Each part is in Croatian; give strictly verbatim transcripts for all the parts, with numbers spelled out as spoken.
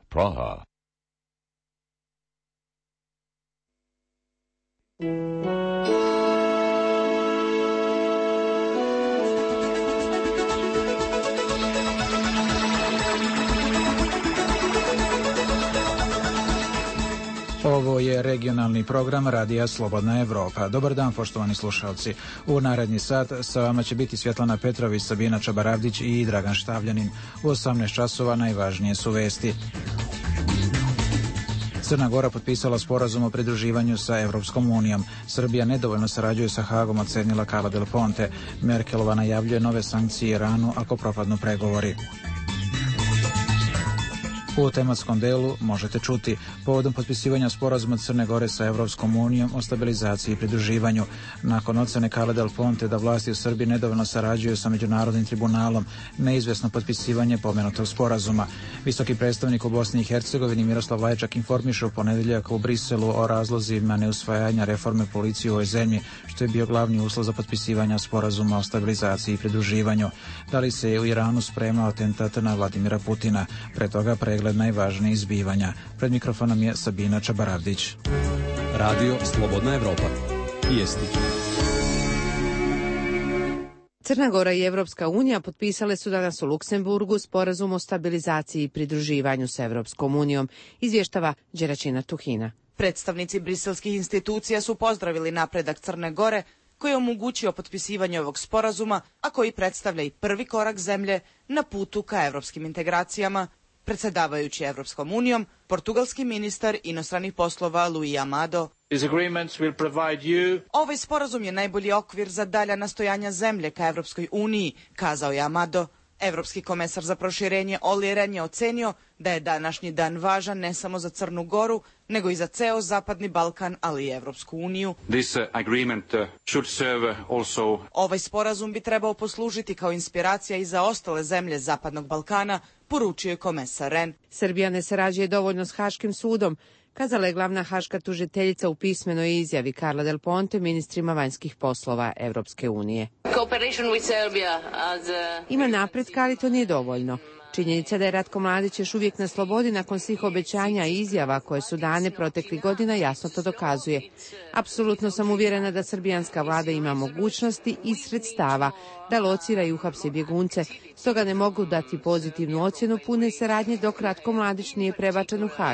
Praha. Ovo je regionalni program Radija Slobodna Evropa. Dobar dan, poštovani slušalci. U naredni sat sa vama će biti Svjetlana Petrović, Sabina Čabaravdić i Dragan Štavljanin. U osamnaest časova najvažnije su vesti. Crna Gora potpisala sporazum o pridruživanju sa Evropskom unijom. Srbija nedovoljno sarađuje sa Hagom, ocenila Carla Del Ponte. Merkelova najavljuje nove sankcije Iranu ako propadnu pregovori. U tematskom delu možete čuti povodom potpisivanja sporazuma Crne Gore sa Evropskom unijom o stabilizaciji i pridruživanju. Nakon ocene Carla Del Ponte da vlasti u Srbiji nedovoljno sarađuju sa Međunarodnim tribunalom, neizvjesno potpisivanje pomenutog sporazuma. Visoki predstavnik u Bosni i Hercegovini Miroslav Lajčak informiše u ponedjeljak u Briselu o razlozima neusvajanja reforme policije u ovoj zemlji, što je bio glavni uslov za potpisivanje sporazuma o stabilizaciji i pridruživanju. Da li se je u Iranu spremao atentat na Vladimira Putina? Pre toga pregled najvažnijih zbivanja. Pred mikrofonom je Sabina Čabaravdić. Radio Slobodna Evropa. Vijesti. Crna Gora i Evropska unija potpisale su danas u Luksemburgu sporazum o stabilizaciji i pridruživanju s Evropskom unijom, izvještava Đeračina Tuhina. Predstavnici briselskih institucija su pozdravili napredak Crne Gore, koji je omogućio potpisivanje ovog sporazuma, a koji predstavlja i prvi korak zemlje na putu ka evropskim integracijama. Predsjedavajući Evropskom unijom, portugalski ministar inostranih poslova Luis Amado. Ovaj sporazum je najbolji okvir za dalja nastojanja zemlje ka Evropskoj uniji, kazao je Amado. Evropski komesar za proširenje Olli Rehn je ocenio da je današnji dan važan ne samo za Crnu Goru, nego i za ceo Zapadni Balkan, ali i Evropsku uniju. This agreement should serve also... Ovaj sporazum bi trebao poslužiti kao inspiracija i za ostale zemlje Zapadnog Balkana, poručio je komesar Rehn. Srbija ne sarađuje dovoljno s Haškim sudom, kazala je glavna haška tužiteljica u pismenoj izjavi Carla Del Ponte ministrima vanjskih poslova Evropske unije. Ima napretka, ali to nije dovoljno. Činjenica da je Ratko Mladić još uvijek na slobodi nakon svih obećanja i izjava koje su dane proteklih godina jasno to dokazuje. Apsolutno sam uvjerena da srbijanska vlada ima mogućnosti i sredstava da locira i uhapsi bjegunce, stoga ne mogu dati pozitivnu ocjenu pune saradnje dok Ratko Mladić nije prebačen u Hag.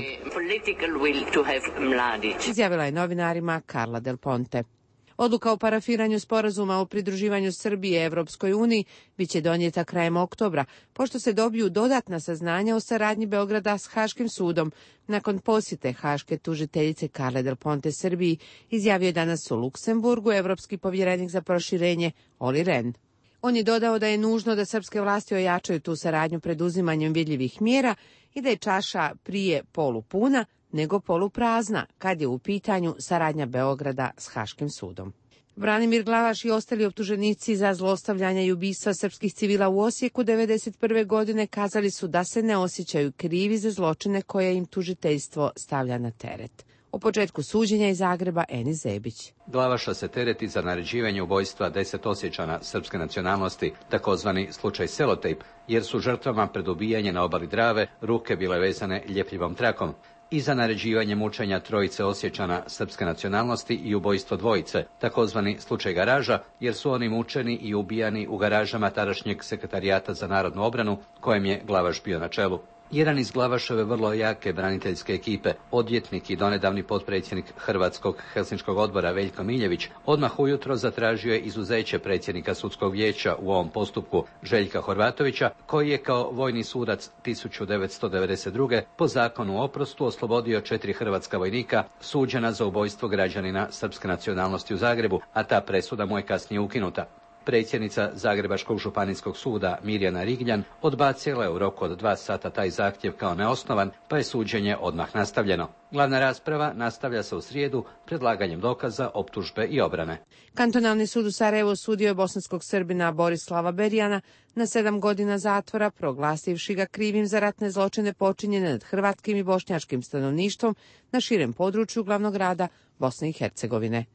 Izjavila je novinarima Carla Del Ponte. Odluka o parafiranju sporazuma o pridruživanju Srbije Evropskoj uniji biće donijeta krajem oktobra, pošto se dobiju dodatna saznanja o saradnji Beograda s Haškim sudom. Nakon posjete haške tužiteljice Carle Del Ponte Srbiji, izjavio je danas u Luksemburgu evropski povjerenik za proširenje Olli Rehn. On je dodao da je nužno da srpske vlasti ojačaju tu saradnju preduzimanjem vidljivih mjera i da je čaša prije polupuna nego poluprazna kad je u pitanju saradnja Beograda s Haškim sudom. Branimir Glavaš i ostali optuženici za zlostavljanja i ubistva srpskih civila u Osijeku devedeset prve godine kazali su da se ne osjećaju krivi za zločine koje im tužiteljstvo stavlja na teret. O početku suđenja iz Zagreba Enis Zebić. Glavaša se tereti za naređivanje ubojstva deset Osječana srpske nacionalnosti, takozvani slučaj Selotejp, jer su žrtvama pred ubijanje na obali Drave ruke bile vezane ljepljivom trakom. I za naređivanje mučenja trojice Osječana srpske nacionalnosti i ubojstvo dvojice, takozvani slučaj Garaža, jer su oni mučeni i ubijani u garažama tadašnjeg sekretarijata za narodnu obranu, kojem je Glavaš bio na čelu. Jedan iz Glavašove vrlo jake braniteljske ekipe, odvjetnik i donedavni potpredsjednik Hrvatskog helsinškog odbora Veljko Miljević, odmah ujutro zatražio je izuzeće predsjednika sudskog vijeća u ovom postupku Željka Horvatovića, koji je kao vojni sudac tisuću devetsto devedeset druge po zakonu o oprostu oslobodio četiri hrvatska vojnika suđena za ubojstvo građanina srpske nacionalnosti u Zagrebu, a ta presuda mu je kasnije ukinuta. Predsjednica Zagrebačkog županijskog suda Mirjana Rigljan odbacila je u roku od dva sata taj zahtjev kao neosnovan, pa je suđenje odmah nastavljeno. Glavna rasprava nastavlja se u srijedu predlaganjem dokaza, optužbe i obrane. Kantonalni sud u Sarajevu sudio je bosanskog Srbina Borislava Berijana na sedam godina zatvora, proglasivši ga krivim za ratne zločine počinjene nad hrvatskim i bošnjačkim stanovništvom na širem području glavnog grada Bosne i Hercegovine.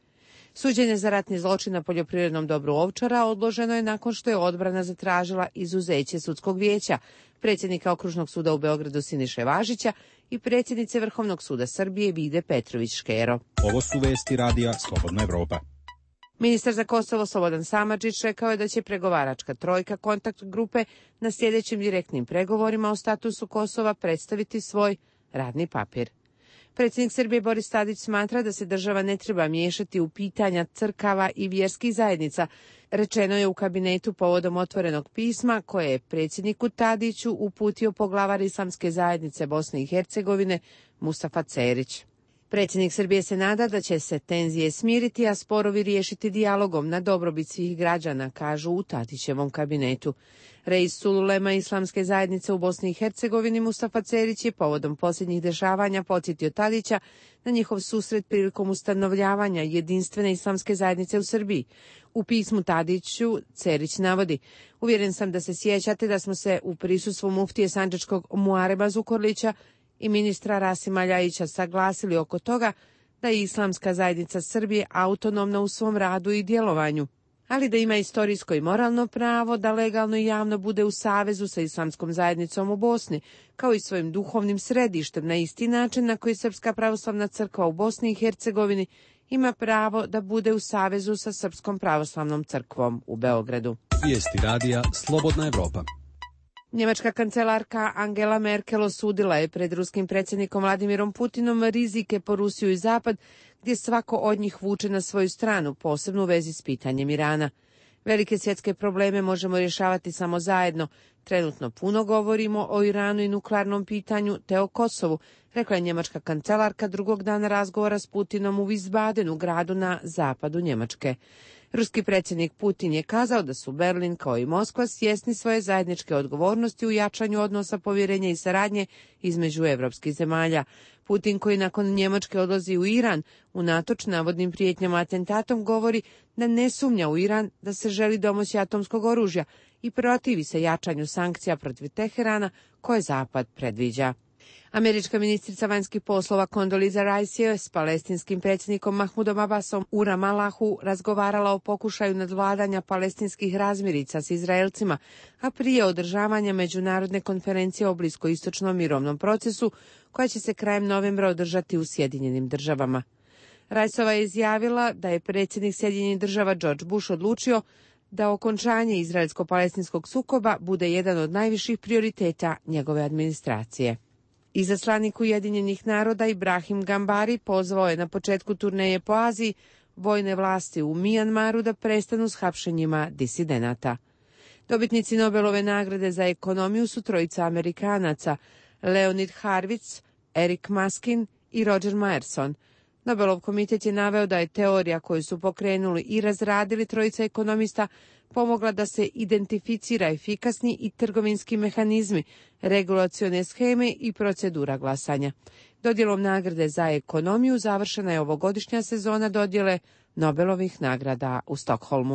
Suđenje za ratni zločin na poljoprivrednom dobru Ovčara odloženo je nakon što je odbrana zatražila izuzeće sudskog vijeća, predsjednika Okružnog suda u Beogradu Siniše Važića i predsjednice Vrhovnog suda Srbije Vide Petrović Škero. Ovo su vesti radija Slobodna Evropa. Ministar za Kosovo Slobodan Samardžić rekao je da će pregovaračka trojka kontakt grupe na sljedećim direktnim pregovorima o statusu Kosova predstaviti svoj radni papir. Predsjednik Srbije Boris Tadić smatra da se država ne treba miješati u pitanja crkava i vjerskih zajednica, rečeno je u kabinetu povodom otvorenog pisma koje je predsjedniku Tadiću uputio poglavar Islamske zajednice Bosne i Hercegovine Mustafa Cerić. Predsjednik Srbije se nada da će se tenzije smiriti, a sporovi riješiti dijalogom na dobrobit svih građana, kažu u Tadićevom kabinetu. Reis Sululema Islamske zajednice u Bosni i Hercegovini Mustafa Cerić je povodom posljednjih dešavanja podsjetio Tadića na njihov susret prilikom ustanovljavanja jedinstvene Islamske zajednice u Srbiji. U pismu Tadiću Cerić navodi: "Uvjeren sam da se sjećate da smo se u prisustvu muftije sandžačkog Muareba Zukorlića i ministra Rasima Ljajića saglasili oko toga da je Islamska zajednica Srbije autonomna u svom radu i djelovanju, ali da ima istorijsko i moralno pravo da legalno i javno bude u savezu sa Islamskom zajednicom u Bosni, kao i svojim duhovnim središtem na isti način na koji Srpska pravoslavna crkva u Bosni i Hercegovini ima pravo da bude u savezu sa Srpskom pravoslavnom crkvom u Beogradu." Vijesti radija Slobodna Evropa. Njemačka kancelarka Angela Merkel osudila je pred ruskim predsjednikom Vladimirom Putinom rizike po Rusiju i Zapad, gdje svako od njih vuče na svoju stranu, posebno u vezi s pitanjem Irana. Velike svjetske probleme možemo rješavati samo zajedno. Trenutno puno govorimo o Iranu i nuklearnom pitanju, te o Kosovu, rekla je njemačka kancelarka drugog dana razgovora s Putinom u Wiesbadenu, gradu na zapadu Njemačke. Ruski predsjednik Putin je kazao da su Berlin kao i Moskva svjesni svoje zajedničke odgovornosti u jačanju odnosa povjerenja i saradnje između evropskih zemalja. Putin, koji nakon Njemačke odlazi u Iran, unatoč navodnim prijetnjama atentatom, govori da ne sumnja u Iran da se želi domoći atomskog oružja i protivi se jačanju sankcija protiv Teherana koje Zapad predviđa. Američka ministrica vanjskih poslova Condoleezza Rice je s palestinskim predsjednikom Mahmudom Abbasom u Ramalahu razgovarala o pokušaju nadvladanja palestinskih razmirica s Izraelcima, a prije održavanja međunarodne konferencije o bliskoistočnom mirovnom procesu, koja će se krajem novembra održati u Sjedinjenim državama. Riceova je izjavila da je predsjednik Sjedinjenih država George Bush odlučio da okončanje izraelsko-palestinskog sukoba bude jedan od najviših prioriteta njegove administracije. Izaslanik Ujedinjenih naroda Ibrahim Gambari pozvao je na početku turneje po Aziji vojne vlasti u Mijanmaru da prestanu s hapšenjima disidenata. Dobitnici Nobelove nagrade za ekonomiju su trojica Amerikanaca, Leonid Harvitz, Eric Maskin i Roger Myerson. Nobelov komitet je naveo da je teorija koju su pokrenuli i razradili trojica ekonomista pomogla da se identificira efikasni i trgovinski mehanizmi, regulacione sheme i procedura glasanja. Dodjelom nagrade za ekonomiju završena je ovogodišnja sezona dodjele Nobelovih nagrada u Stokholmu.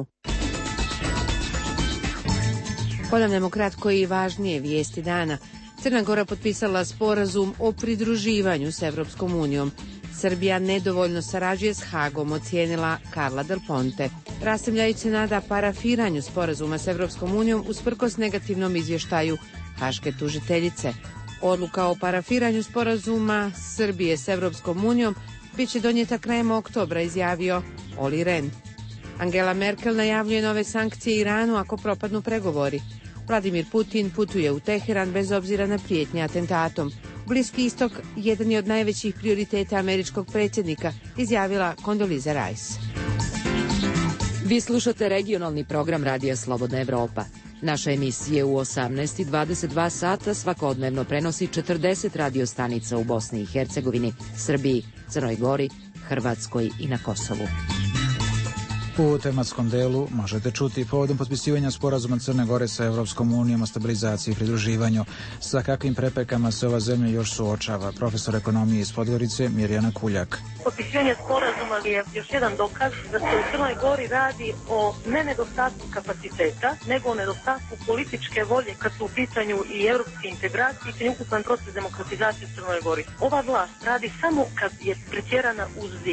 Ponavljamo kratko i važnije vijesti dana. Crna Gora potpisala sporazum o pridruživanju s Evropskom unijom. Srbija nedovoljno sarađuje s Hagom, ocijenila Carla Del Ponte. Rasim Ljajić se nada parafiranju sporazuma s Evropskom unijom usprkos negativnom izvještaju haške tužiteljice. Odluka o parafiranju sporazuma Srbije s Evropskom unijom bit će donijeta krajem oktobra, izjavio Olli Rehn. Angela Merkel najavljuje nove sankcije Iranu ako propadnu pregovori. Vladimir Putin putuje u Teheran bez obzira na prijetnje atentatom. Bliski istok jedan je od najvećih prioriteta američkog predsjednika, izjavila Condoleezza Rice. Vi slušate regionalni program Radija Slobodna Evropa. Naša emisija u osamnaest i dvadeset dva sata svakodnevno prenosi četrdeset radio stanica u Bosni i Hercegovini, Srbiji, Crnoj Gori, Hrvatskoj i na Kosovu. U tematskom delu možete čuti povodom potpisivanja sporazuma Crne Gore sa Evropskom unijom o stabilizaciji i pridruživanju. Sa kakvim preprekama se ova zemlja još suočava? Profesor ekonomije iz Podgorice Mirjana Kuljak. Potpisivanje sporazuma je još jedan dokaz da se u Crnoj Gori radi o ne nedostatku kapaciteta, nego o nedostatku političke volje kad su u pitanju i europske integracije i ukupan proces demokratizacije u Crnoj Gori. Ova vlast radi samo kad je pretjerana uz zid.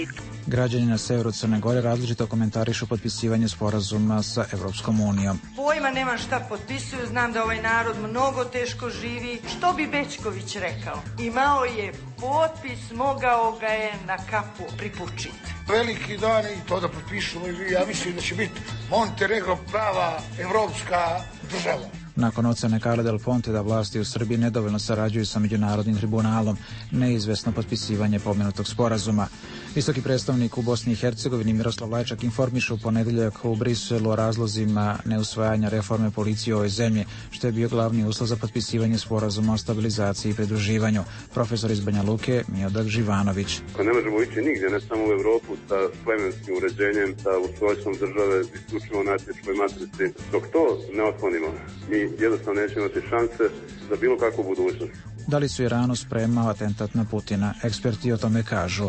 Građani na severu Crne Gore različito komentarišu potpisivanje sporazuma sa Evropskom unijom. Pojma nemam šta potpisuju, znam da ovaj narod mnogo teško živi. Što bi Bećković rekao? Imao je potpis, mogao ga je na kapu pripučiti. Veliki dan i to da potpišemo i ja mislim da će biti Montenegro prava evropska država. Nakon ocene Carle Del Ponte da vlasti u Srbiji nedovoljno sarađuju sa Međunarodnim tribunalom, neizvesno potpisivanje pomenutog sporazuma. Visoki predstavnik u Bosni i Hercegovini Miroslav Lajčak informiše u ponedeljak u Briselu o razlozima neusvajanja reforme policije u ovoj zemlji, što je bio glavni uslov za potpisivanje sporazuma o stabilizaciji i pridruživanju. Profesor iz Banja Luke Miodrag Živanović. Ne možemo ići nigdje, ne samo u Evropu, sa plemenskim uređenjem, sa ustrojstvom države, isključivo na etničkoj matrici. Dok to ne otklonimo, mi jednostavno nećemo imati šanse za bilo kakvu budućnost. Da li su Iranu spremao atentat na Putina? Eksperti o tome kažu.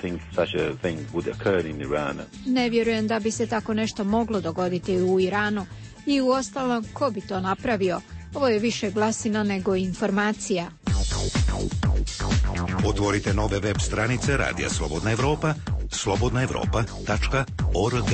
Ne vjerujem da bi se tako nešto moglo dogoditi u Iranu i uostalom ko bi to napravio? Ovo je više glasina nego informacija. Otvorite nove web stranice Radija Slobodna Evropa, slobodna evropa tačka org.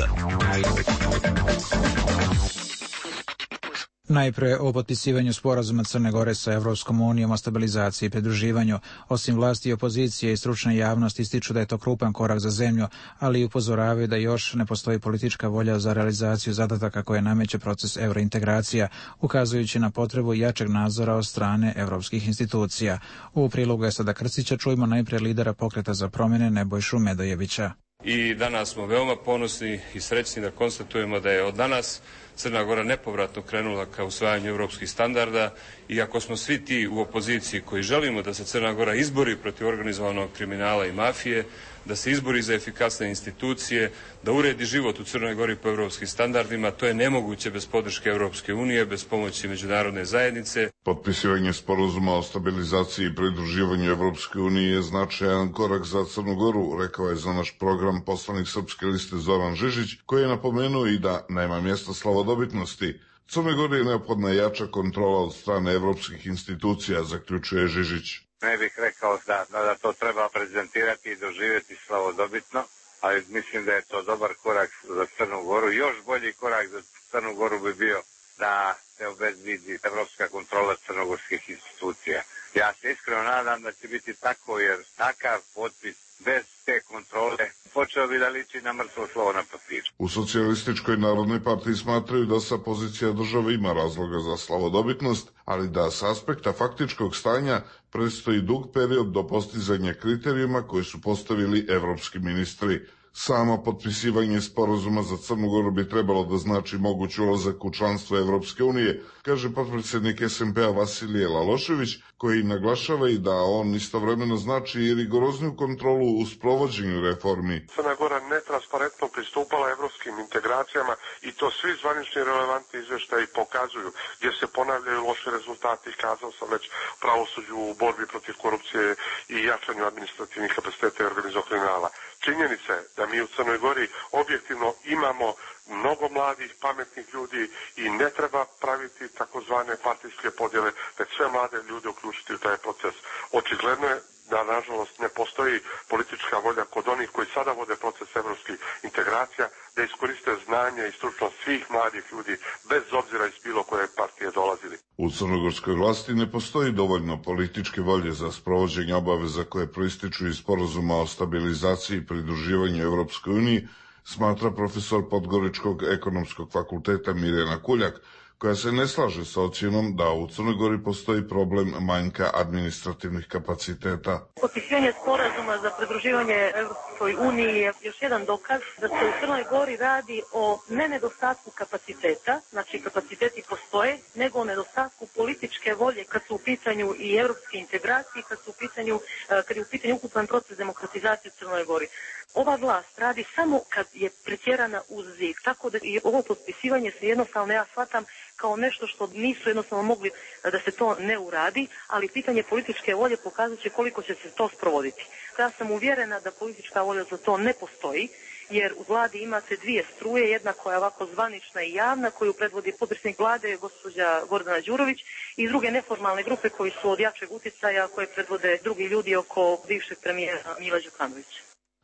Najpre o potpisivanju sporazuma Crne Gore sa Evropskom unijom o stabilizaciji i pridruživanju. Osim vlasti i opozicije i stručne javnosti ističu da je to krupan korak za zemlju, ali i upozoravaju da još ne postoji politička volja za realizaciju zadataka koje nameće proces evrointegracija, ukazujući na potrebu jačeg nadzora od strane evropskih institucija. U prilogu Esada Krstića čujemo najprije lidera Pokreta za promjene Nebojšu Medojevića. I danas smo veoma ponosni i srećni da konstatujemo da je od danas Crna Gora nepovratno krenula ka usvajanju evropskih standarda i ako smo svi ti u opoziciji koji želimo da se Crna Gora izbori protiv organizovanog kriminala i mafije, da se izbori za efikasne institucije, da uredi život u Crnoj Gori po evropskim standardima, to je nemoguće bez podrške Evropske unije, bez pomoći međunarodne zajednice. Potpisivanje sporazuma o stabilizaciji i pridruživanju Evropske unije je značajan korak za Crnu Goru, rekao je za naš program poslanik Srpske liste Zoran Žižić, koji je napomenuo i da nema mjesta slavodobitnosti. Crnoj Gori je neophodna jača kontrola od strane evropskih institucija, zaključuje Žižić. Ne bih rekao da, da to treba prezentirati i doživjeti slavodobitno, ali mislim da je to dobar korak za Crnu Goru. Još bolji korak za Crnu Goru bi bio da se obezbedi evropska kontrola crnogorskih institucija. Ja se iskreno nadam da će biti tako, jer takav potpis bez te kontrole počeo bi da liči na mrtvo slovo na papiru. U Socijalističkoj narodnoj partiji smatraju da sa pozicija države ima razloga za slavodobitnost, ali da s aspekta faktičkog stanja predstoji dug period do postizanja kriterijuma koje su postavili evropski ministri. Samo potpisivanje sporazuma za Crnu Goru bi trebalo da znači moguć ulazak u članstvo Evropske unije, kaže potpredsjednik es em pe-a Vasilije Lalošević, koji naglašava i da on istovremeno znači i rigorozniju kontrolu u sprovođenju reformi. Crna Gora netransparentno pristupala evropskim integracijama i to svi zvanični relevantni izveštaji pokazuju, gdje se ponavljaju loši rezultati, kazao sam već, pravosuđu u borbi protiv korupcije i jačanju administrativnih kapaciteta i organizovanog kriminala. Činjenica je da mi u Crnoj Gori objektivno imamo mnogo mladih, pametnih ljudi i ne treba praviti takozvane partijske podjele, već sve mlade ljude uključiti u taj proces. Očigledno je da, nažalost, ne postoji politička volja kod onih koji sada vode proces evropskih integracija, da iskoriste znanje i stručnost svih mladih ljudi, bez obzira iz bilo koje partije dolazili. U crnogorskoj vlasti ne postoji dovoljno političke volje za sprovođenje obaveza koje proističu iz sporazuma o stabilizaciji i pridruživanju Evropskoj uniji, smatra profesor Podgoričkog ekonomskog fakulteta Mirjana Kuljak, koja se ne slaže sa ocjenom da u Crnoj Gori postoji problem manjka administrativnih kapaciteta. Potpisivanje sporazuma za pridruživanje Evropskoj uniji je još jedan dokaz da se u Crnoj Gori radi o ne nedostatku kapaciteta, znači kapaciteti postoje, nego o nedostatku političke volje kad su u pitanju i evropske integracije, kad su u pitanju, kad je u pitanju ukupan proces demokratizacije u Crnoj Gori. Ova vlast radi samo kad je pretjerana uz zid, tako da i ovo potpisivanje se jednostavno ja shvatam kao nešto što nisu jednostavno mogli da se to ne uradi, ali pitanje političke volje pokazat će koliko će se to sprovoditi. Ja sam uvjerena da politička volja za to ne postoji, jer u vladi imate dvije struje, jedna koja je ovako zvanična i javna, koju predvodi potpredsjednik vlade, gospođa Gordana Đurović, i druge neformalne grupe koji su od jačeg utjecaja, koje predvode drugi ljudi oko bivšeg premijera Mila Đukanovića.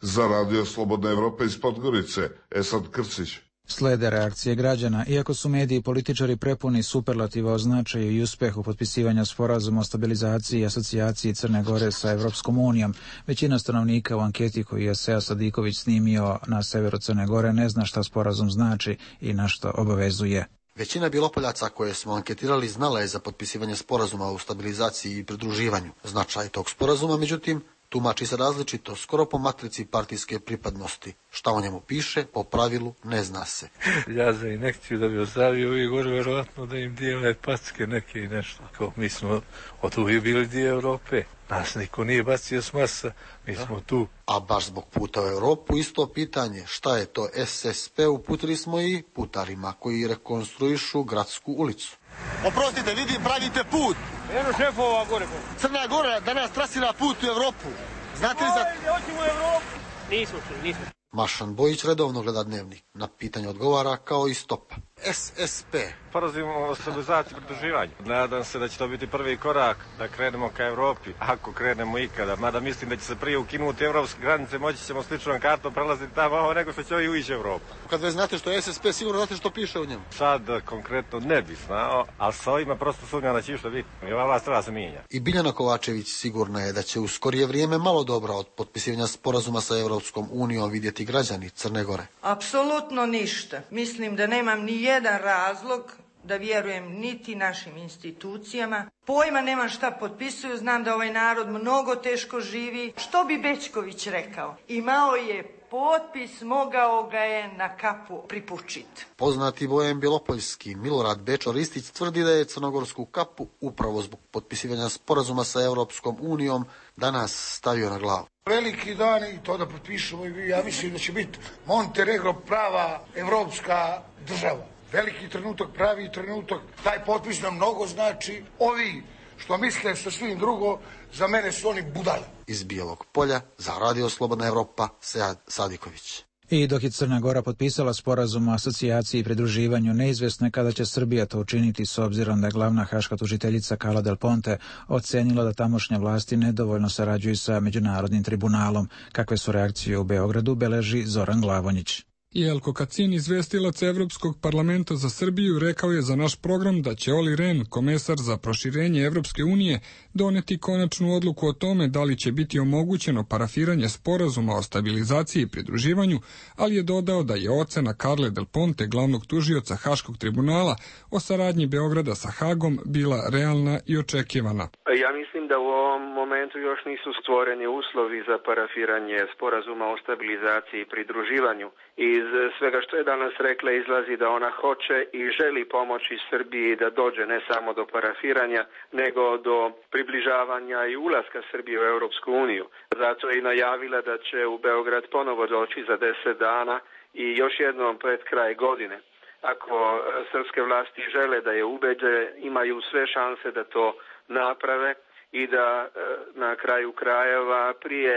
Za Radio Slobodna Evropa iz Podgorice, Esad Krcić. Slede reakcije građana. Iako su mediji i političari prepuni superlativa o značaju i uspehu potpisivanja sporazuma o stabilizaciji i asocijaciji Crne Gore sa Evropskom unijom, većina stanovnika u anketi koju je Sead Sadiković snimio na severu Crne Gore ne zna šta sporazum znači i na što obavezuje. Većina Bilopoljaca koje smo anketirali znala je za potpisivanje sporazuma o stabilizaciji i pridruživanju. Značaj tog sporazuma, međutim, tumači se različito, skoro po matrici partijske pripadnosti. Šta o njemu piše, po pravilu, ne zna se. Ja za inekciju da bi ozdravio uvijek gore, verovatno da im dijele packe neke i nešto. Kao mi smo od uvijek bili dio Evrope. Nas niko nije bacio s Marsa, mi smo tu. A baš zbog puta u Europu isto pitanje, šta je to S S P, uputili smo i putarima koji rekonstruišu gradsku ulicu. Oprostite, vidim, pravite put. Eno šefova gore. Crna Gora danas trasira put u Evropu. Znate li za... Ajde, hoćemo u Evropu. Nismo čuli, nismo. Mašan Bojić redovno gleda Dnevnik. Na pitanje odgovara kao i stopa. S S P. Sporazum o stabilizaciji i pridruživanju. Nadam se da će to biti prvi korak da krenemo ka Evropi, ako krenemo ikada. Mada mislim da će se prije ukinuti evropske granice, moći ćemo sličnom kartom prelaziti tamo, nego što će ovi ući Evropu. Kad već znate što je S S P, sigurno znate što piše u njemu. Sad konkretno ne bi znao, ali sa ovima prosto sumnjam da će što biti. I ova vlast treba se mijenja. I Biljana Kovačević sigurna je da će u skorije vrijeme malo dobra od potpisivanja sporazuma sa Evropskom unijom vidjeti građani Crne Gore. Apsolutno ništa. Mislim da nemam ni jedan razlog da vjerujem niti našim institucijama. Pojma nemam šta potpisuju, znam da ovaj narod mnogo teško živi. Što bi Bećković rekao? Imao je potpis, mogao ga je na kapu pripučiti. Poznati bojem Bilopoljski Milorad Bečo Ristić tvrdi da je crnogorsku kapu upravo zbog potpisivanja sporazuma sa Evropskom unijom danas stavio na glavu. Veliki dan i to da potpišemo i ja mislim da će biti Montenegro prava evropska država. Veliki trenutak, pravi trenutak, taj potpis nam mnogo znači. Ovi što misle sa svim drugo, za mene su oni budale. Iz Bijelog Polja, za Radio Slobodna Evropa, Sead Sadiković. I dok je Crna Gora potpisala sporazum o asocijaciji i pridruživanju, neizvjesno je kada će Srbija to učiniti s obzirom da je glavna haška tužiteljica Carla Del Ponte ocenila da tamošnje vlasti nedovoljno sarađuju sa Međunarodnim tribunalom. Kakve su reakcije u Beogradu, beleži Zoran Glavonjić. Jelko Kacin, izvestilac Evropskog parlamenta za Srbiju, rekao je za naš program da će Olli Rehn, komesar za proširenje Evropske unije, doneti konačnu odluku o tome da li će biti omogućeno parafiranje sporazuma o stabilizaciji i pridruživanju, ali je dodao da je ocena Carle Del Ponte, glavnog tužioca Haškog tribunala, o saradnji Beograda sa Hagom bila realna i očekivana. Ja mislim da u ovom momentu još nisu stvoreni uslovi za parafiranje sporazuma o stabilizaciji i pridruživanju. Iz svega što je danas rekla izlazi da ona hoće i želi pomoći Srbiji da dođe ne samo do parafiranja, nego do približavanja i ulaska Srbije u Europsku uniju. Zato je i najavila da će u Beograd ponovo doći za deset dana i još jednom pred kraj godine. Ako srpske vlasti žele da je ubede, imaju sve šanse da to naprave i da na kraju krajeva prije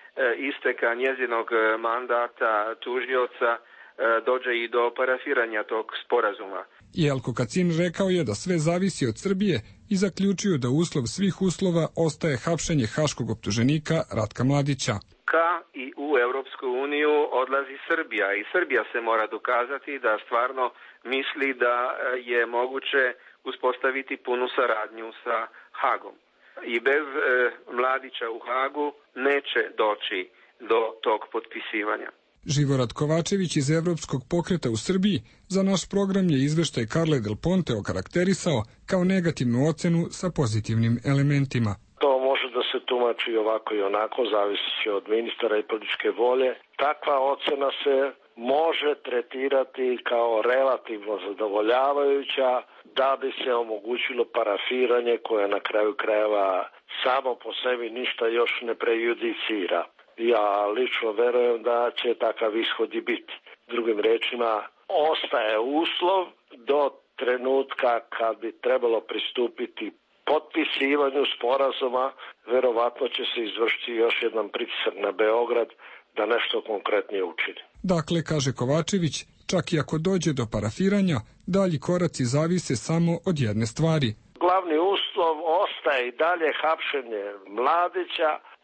isteka njezinog mandata tužioca dođe i do parafiranja tog sporazuma. Jelko Kacin rekao je da sve zavisi od Srbije i zaključio da uslov svih uslova ostaje hapšenje haškog optuženika Ratka Mladića. Ka i u Europsku uniju odlazi Srbija i Srbija se mora dokazati da stvarno misli da je moguće uspostaviti punu saradnju sa Hagom. I bez e, Mladića u Hagu neće doći do tog potpisivanja. Živorad Kovačević iz Evropskog pokreta u Srbiji za naš program je izveštaj Carle Del Ponte okarakterisao kao negativnu ocenu sa pozitivnim elementima. To može da se tumači ovako i onako, zavisi od ministara i političke volje. Takva ocena se može tretirati kao relativno zadovoljavajuća da bi se omogućilo parafiranje koje na kraju krajeva samo po sebi ništa još ne prejudicira. Ja lično verujem da će takav ishod i biti. Drugim rečima, ostaje uslov do trenutka kad bi trebalo pristupiti potpisivanju sporazuma, verovatno će se izvršiti još jedan pritisak na Beograd da nešto konkretnije učini. Dakle, kaže Kovačević, čak i ako dođe do parafiranja, dalji koraci zavise samo od jedne stvari. Glavni uslov ostaje i dalje hapšenje Mladića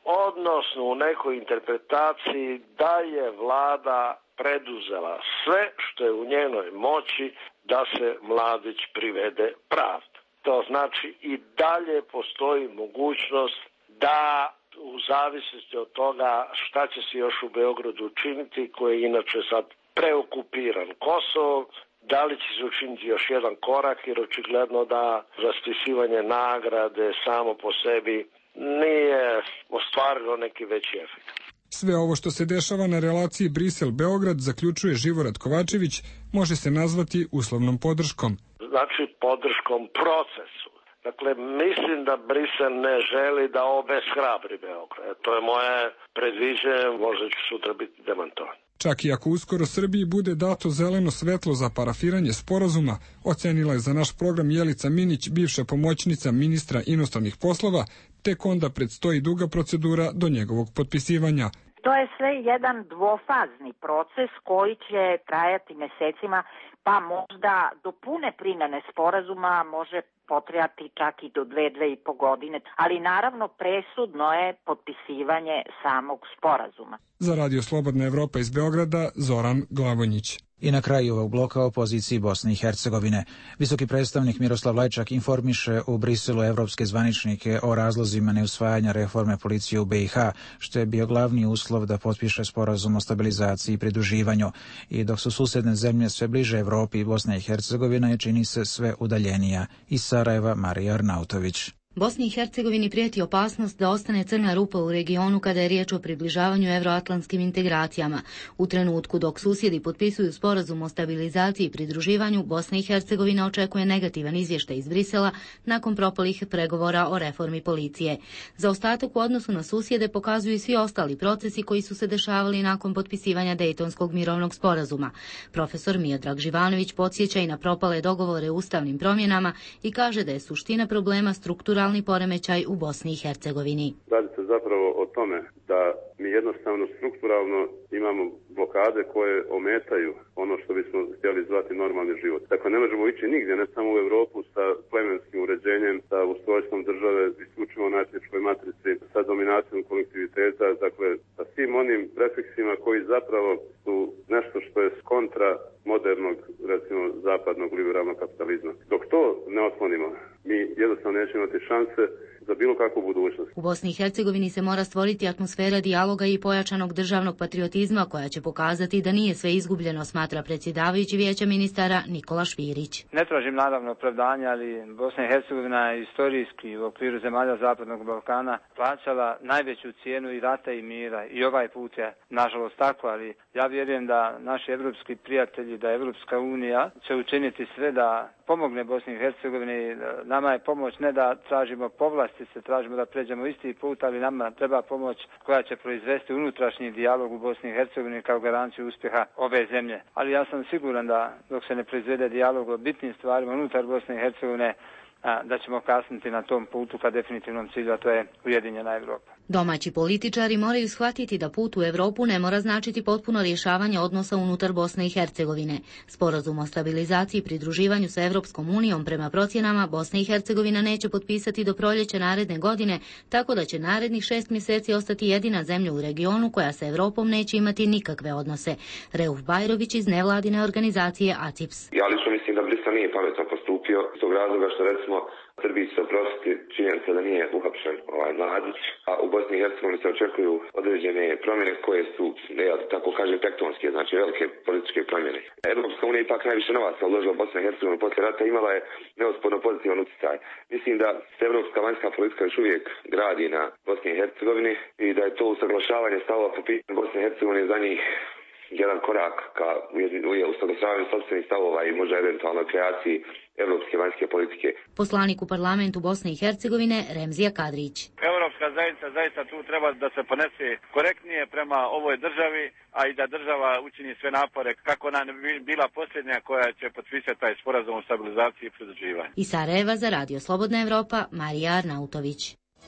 odnosno u nekoj interpretaciji da je vlada preduzela sve što je u njenoj moći da se Mladić privede pravdi. To znači i dalje postoji mogućnost da u zavisnosti od toga šta će se još u Beogradu učiniti, koji je inače sad preokupiran Kosovo, da li će se učiniti još jedan korak, jer očigledno da raspisivanje nagrade samo po sebi nije ostvarilo neki veći efekt. Sve ovo što se dešava na relaciji Brisel-Beograd, zaključuje Živorad Kovačević, može se nazvati uslovnom podrškom. Znači podrškom procesu. Dakle, mislim da Brisel ne želi da obeshrabri Beograd. To je moje predviđenje, možda ću sutra biti demantovan. Čak i ako uskoro Srbiji bude dato zeleno svetlo za parafiranje sporazuma, ocenila je za naš program Jelica Minić, bivša pomoćnica ministra inostranih poslova, tek onda predstoji duga procedura do njegovog potpisivanja. To je sve jedan dvofazni proces koji će trajati mesecima, pa možda do pune primjene sporazuma može potrajati čak i do dve, dve i po godine, ali naravno presudno je potpisivanje samog sporazuma. Za Radio Slobodna Evropa iz Beograda, Zoran Glavonjić. I na kraju ovog bloka o poziciji Bosne i Hercegovine. Visoki predstavnik Miroslav Lajčak informiše u Briselu evropske zvaničnike o razlozima neusvajanja reforme policije u be i ha, što je bio glavni uslov da potpiše sporazum o stabilizaciji i pridruživanju. I dok su susedne zemlje sve bliže Evropi, Bosna i Hercegovina je, čini se, sve udaljenija. Iz Sarajeva, Marija Arnautović. Bosni i Hercegovini prijeti opasnost da ostane crna rupa u regionu kada je riječ o približavanju evroatlantskim integracijama. U trenutku dok susjedi potpisuju sporazum o stabilizaciji i pridruživanju, Bosna i Hercegovina očekuje negativan izvještaj iz Brisela nakon propalih pregovora o reformi policije. Za ostatak u odnosu na susjede pokazuju i svi ostali procesi koji su se dešavali nakon potpisivanja Dejtonskog mirovnog sporazuma. Profesor Miodrag Živanović podsjeća i na propale dogovore o ustavnim promjenama i kaže da je suština problema struktura poremećaj u Bosni i Hercegovini. Radi se zapravo o tome da mi jednostavno strukturalno imamo blokade koje ometaju ono što bismo htjeli zvati normalni život. Dakle, ne možemo ići nigdje, ne samo u Europu sa plemenskim uređenjem, sa ustrojstvom države, isključivo na etničkoj matrici, sa dominacijom kolektiviteta, dakle, sa svim onim prefiksima koji zapravo su nešto što je kontra modernog, recimo, zapadnog liberalnog kapitalizma. Dok to ne otklonimo, mi jednostavno nećemo imati šanse za bilo kakvu budućnost. U Bosni i Hercegovini se mora stvoriti atmosfera dijaloga i pojačanog državnog patriotizma koja će pokazati da nije sve izgubljeno, smatra predsjedavajući Vijeća ministara Nikola Špirić. Ne tražim naravno opravdanja, ali Bosna i Hercegovina je istorijski u okviru zemalja Zapadnog Balkana plaćala najveću cijenu i rata i mira, i ovaj put je nažalost tako, ali ja vjerujem da naši evropski prijatelji, da Evropska unija će učiniti sve da pomogne Bosni i Hercegovini. Nama je pomoć ne da tražimo povlastice, tražimo da pređemo isti put, ali nama treba pomoć koja će proizvesti unutrašnji dijalog u Bosni i Hercegovini kao garanciju uspjeha ove zemlje. Ali ja sam siguran da dok se ne proizvede dijalog o bitnim stvarima unutar Bosne i Hercegovine, da ćemo kasniti na tom putu ka definitivnom cilju, a to je ujedinjena Evropa. Domaći političari moraju shvatiti da put u Europu ne mora značiti potpuno rješavanje odnosa unutar Bosne i Hercegovine. Sporazum o stabilizaciji i pridruživanju sa Evropskom unijom prema procjenama Bosna i Hercegovina neće potpisati do proljeća naredne godine, tako da će narednih šest mjeseci ostati jedina zemlja u regionu koja sa Evropom neće imati nikakve odnose. Reuf Bajrović iz nevladine organizacije A C I P S. Ja lično mislim da Brisel nije pametno postupio iz tog razloga što recimo Srbiji se oprostiti činjenica da nije uhapšen ovaj Mladić, a u Bosni i Hercegovini se očekuju određene promjene koje su, ja tako kažem, tektonske, znači velike političke promjene. Evropska unija ipak najviše novaca uložila Bosna i Hercegovina poslije rata, imala je neosporno pozitivan utjecaj. Mislim da se evropska vanjska politika još uvijek gradi na Bosni i Hercegovini i da je to usaglašavanje stavova po pitanju Bosne i Hercegovine za njih jedan korak ka usaglašavanju sopstvenih stavova i možda eventualnoj kreaciji evropske vanjske politike. Poslanik u parlamentu Bosne i Hercegovine Remzija Kadrić. Evropska zajednica zaista tu treba da se ponese korektnije prema ovoj državi, a i da država učini sve napore kako ona ne bi bila posljednja koja će potpisati taj sporazum o stabilizaciji i pridruživanju. Iz Sarajeva za Radio Slobodna Evropa, Marija Arnautović.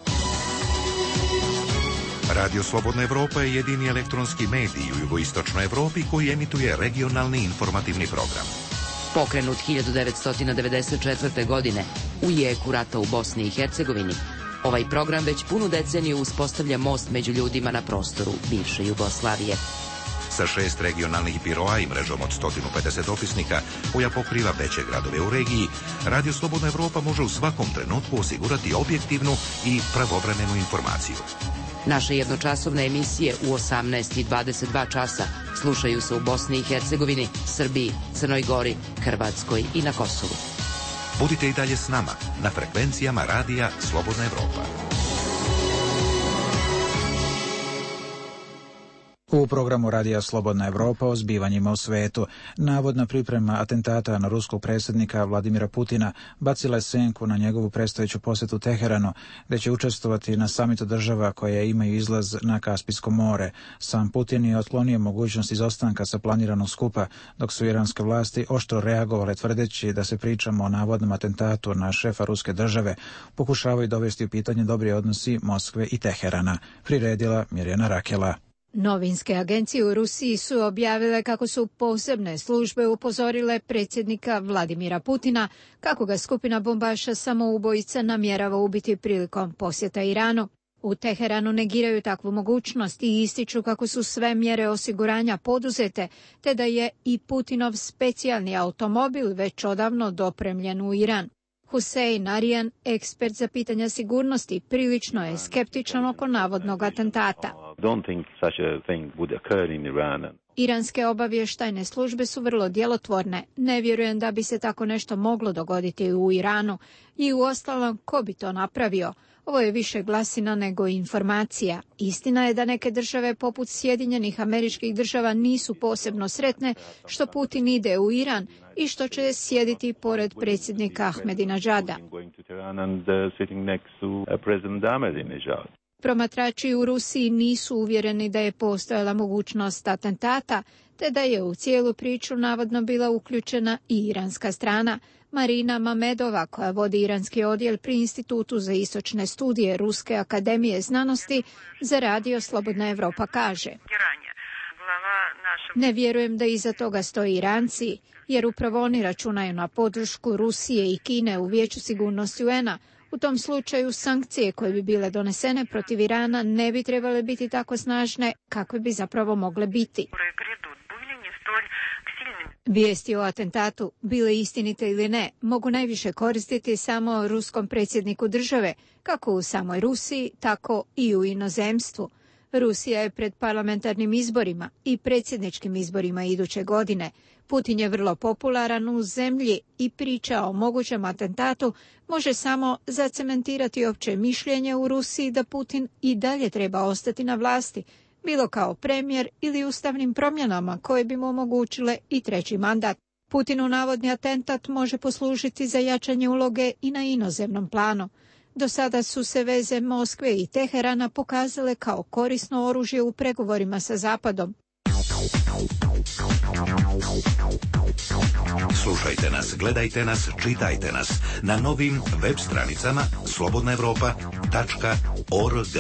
Radio Slobodna Evropa je jedini elektronski medij u jugoistočnoj Evropi koji emituje regionalni informativni program. Pokrenut hiljadu devetsto devedeset četvrte. godine u jeku rata u Bosni i Hercegovini, Ovaj program već punu deceniju uspostavlja most među ljudima na prostoru bivše Jugoslavije. Sa šest regionalnih biroa i mrežom od sto pedeset opisnika, koja pokriva veće gradove u regiji, Radio Slobodna Evropa može u svakom trenutku osigurati objektivnu i pravovremenu informaciju. Naše jednočasovne emisije u osamnaest i dvadeset dva časa slušaju se u Bosni i Hercegovini, Srbiji, Crnoj Gori, Hrvatskoj i na Kosovu. Budite i dalje s nama na frekvencijama Radija Slobodna Evropa. U programu Radija Slobodna Evropa o zbivanjima u svetu, navodna priprema atentata na ruskog predsjednika Vladimira Putina bacila je senku na njegovu predstojeću posjetu Teheranu, gdje će učestvovati na samitu država koje imaju izlaz na Kaspijsko more. Sam Putin je otklonio mogućnost izostanka sa planiranog skupa, dok su iranske vlasti oštro reagovale tvrdeći da se pričamo o navodnom atentatu na šefa ruske države pokušavaju dovesti u pitanje dobri odnosi Moskve i Teherana. Priredila Mirjana Rakela. Novinske agencije u Rusiji su objavile kako su posebne službe upozorile predsjednika Vladimira Putina kako ga skupina bombaša samoubojica namjerava ubiti prilikom posjeta Iranu. U Teheranu negiraju takvu mogućnost i ističu kako su sve mjere osiguranja poduzete, te da je i Putinov specijalni automobil već odavno dopremljen u Iran. Hussein Arian, ekspert za pitanja sigurnosti, prilično je skeptičan oko navodnog atentata. Iranske obavještajne službe su vrlo djelotvorne. Ne vjerujem da bi se tako nešto moglo dogoditi u Iranu. I uostalom, ko bi to napravio? Ovo je više glasina nego informacija. Istina je da neke države poput Sjedinjenih Američkih Država nisu posebno sretne što Putin ide u Iran i što će sjediti pored predsjednika Ahmedinedžada. Promatrači u Rusiji nisu uvjereni da je postojala mogućnost atentata, te da je u cijelu priču navodno bila uključena i iranska strana. Marina Mamedova, koja vodi iranski odjel pri Institutu za istočne studije Ruske akademije znanosti, za Radio Slobodna Evropa kaže: Ne vjerujem da iza toga stoji Iranci, jer upravo oni računaju na podršku Rusije i Kine u Vijeću sigurnosti U N-a. U tom slučaju sankcije koje bi bile donesene protiv Irana ne bi trebale biti tako snažne kakve bi zapravo mogle biti. Vijesti o atentatu, bile istinite ili ne, mogu najviše koristiti samo ruskom predsjedniku države, kako u samoj Rusiji, tako i u inozemstvu. Rusija je pred parlamentarnim izborima i predsjedničkim izborima iduće godine. Putin je vrlo popularan u zemlji i priča o mogućem atentatu može samo zacementirati opće mišljenje u Rusiji da Putin i dalje treba ostati na vlasti, bilo kao premijer ili ustavnim promjenama koje bi mu omogućile i treći mandat. Putinu navodni atentat može poslužiti za jačanje uloge i na inozemnom planu. Do sada su se veze Moskve i Teherana pokazale kao korisno oružje u pregovorima sa Zapadom. Slušajte nas, gledajte nas, čitajte nas na novim web stranicama slobodna evropa tačka org.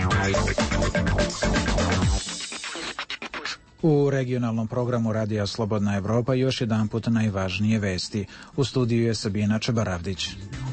U regionalnom programu Radija Slobodna Evropa još jedan put najvažnije vesti. U studiju je Sabina Čebaravdić.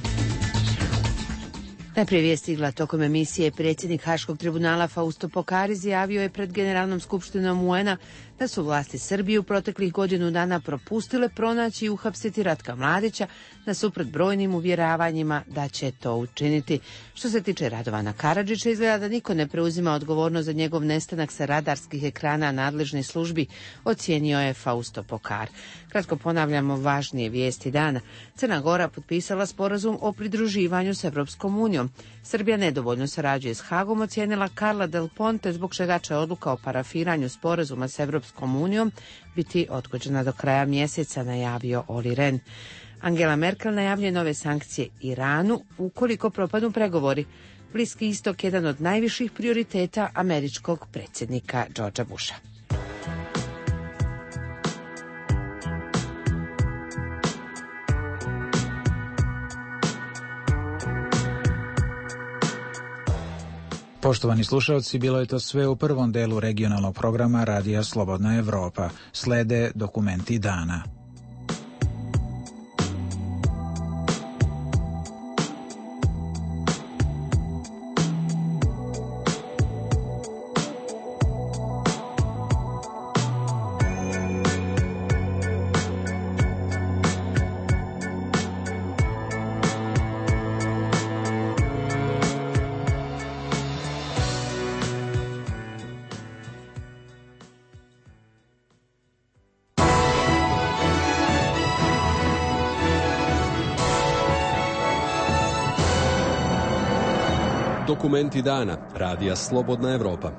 Najprije vijest stigla tokom emisije. Predsjednik Haškog tribunala Fausto Pokar izjavio je pred Generalnom skupštinom U N-a da su vlasti Srbije u proteklih godinu dana propustile pronaći i uhapsiti Ratka Mladića nasuprot brojnim uvjeravanjima da će to učiniti. Što se tiče Radovana Karadžića, izgleda da niko ne preuzima odgovornost za njegov nestanak sa radarskih ekrana nadležnih službi, ocijenio je Fausto Pokar. Kratko ponavljamo važnije vijesti dana. Crna Gora potpisala sporazum o pridruživanju s Evropskom unijom. Srbija nedovoljno sarađuje s Hagom, ocijenila Carla Del Ponte, zbog čega će odluka o parafiranju sporazuma s Evropskom unijom biti odgođena do kraja mjeseca, najavio Olli Rehn. Angela Merkel najavljuje nove sankcije Iranu ukoliko propadnu pregovori. Bliski istok jedan od najviših prioriteta američkog predsjednika Georgea Busha. Poštovani slušalci, bilo je to sve u prvom delu regionalnog programa Radija Slobodna Evropa. Slede dokumenti dana. Dokumenti dana. Radija Slobodna Evropa.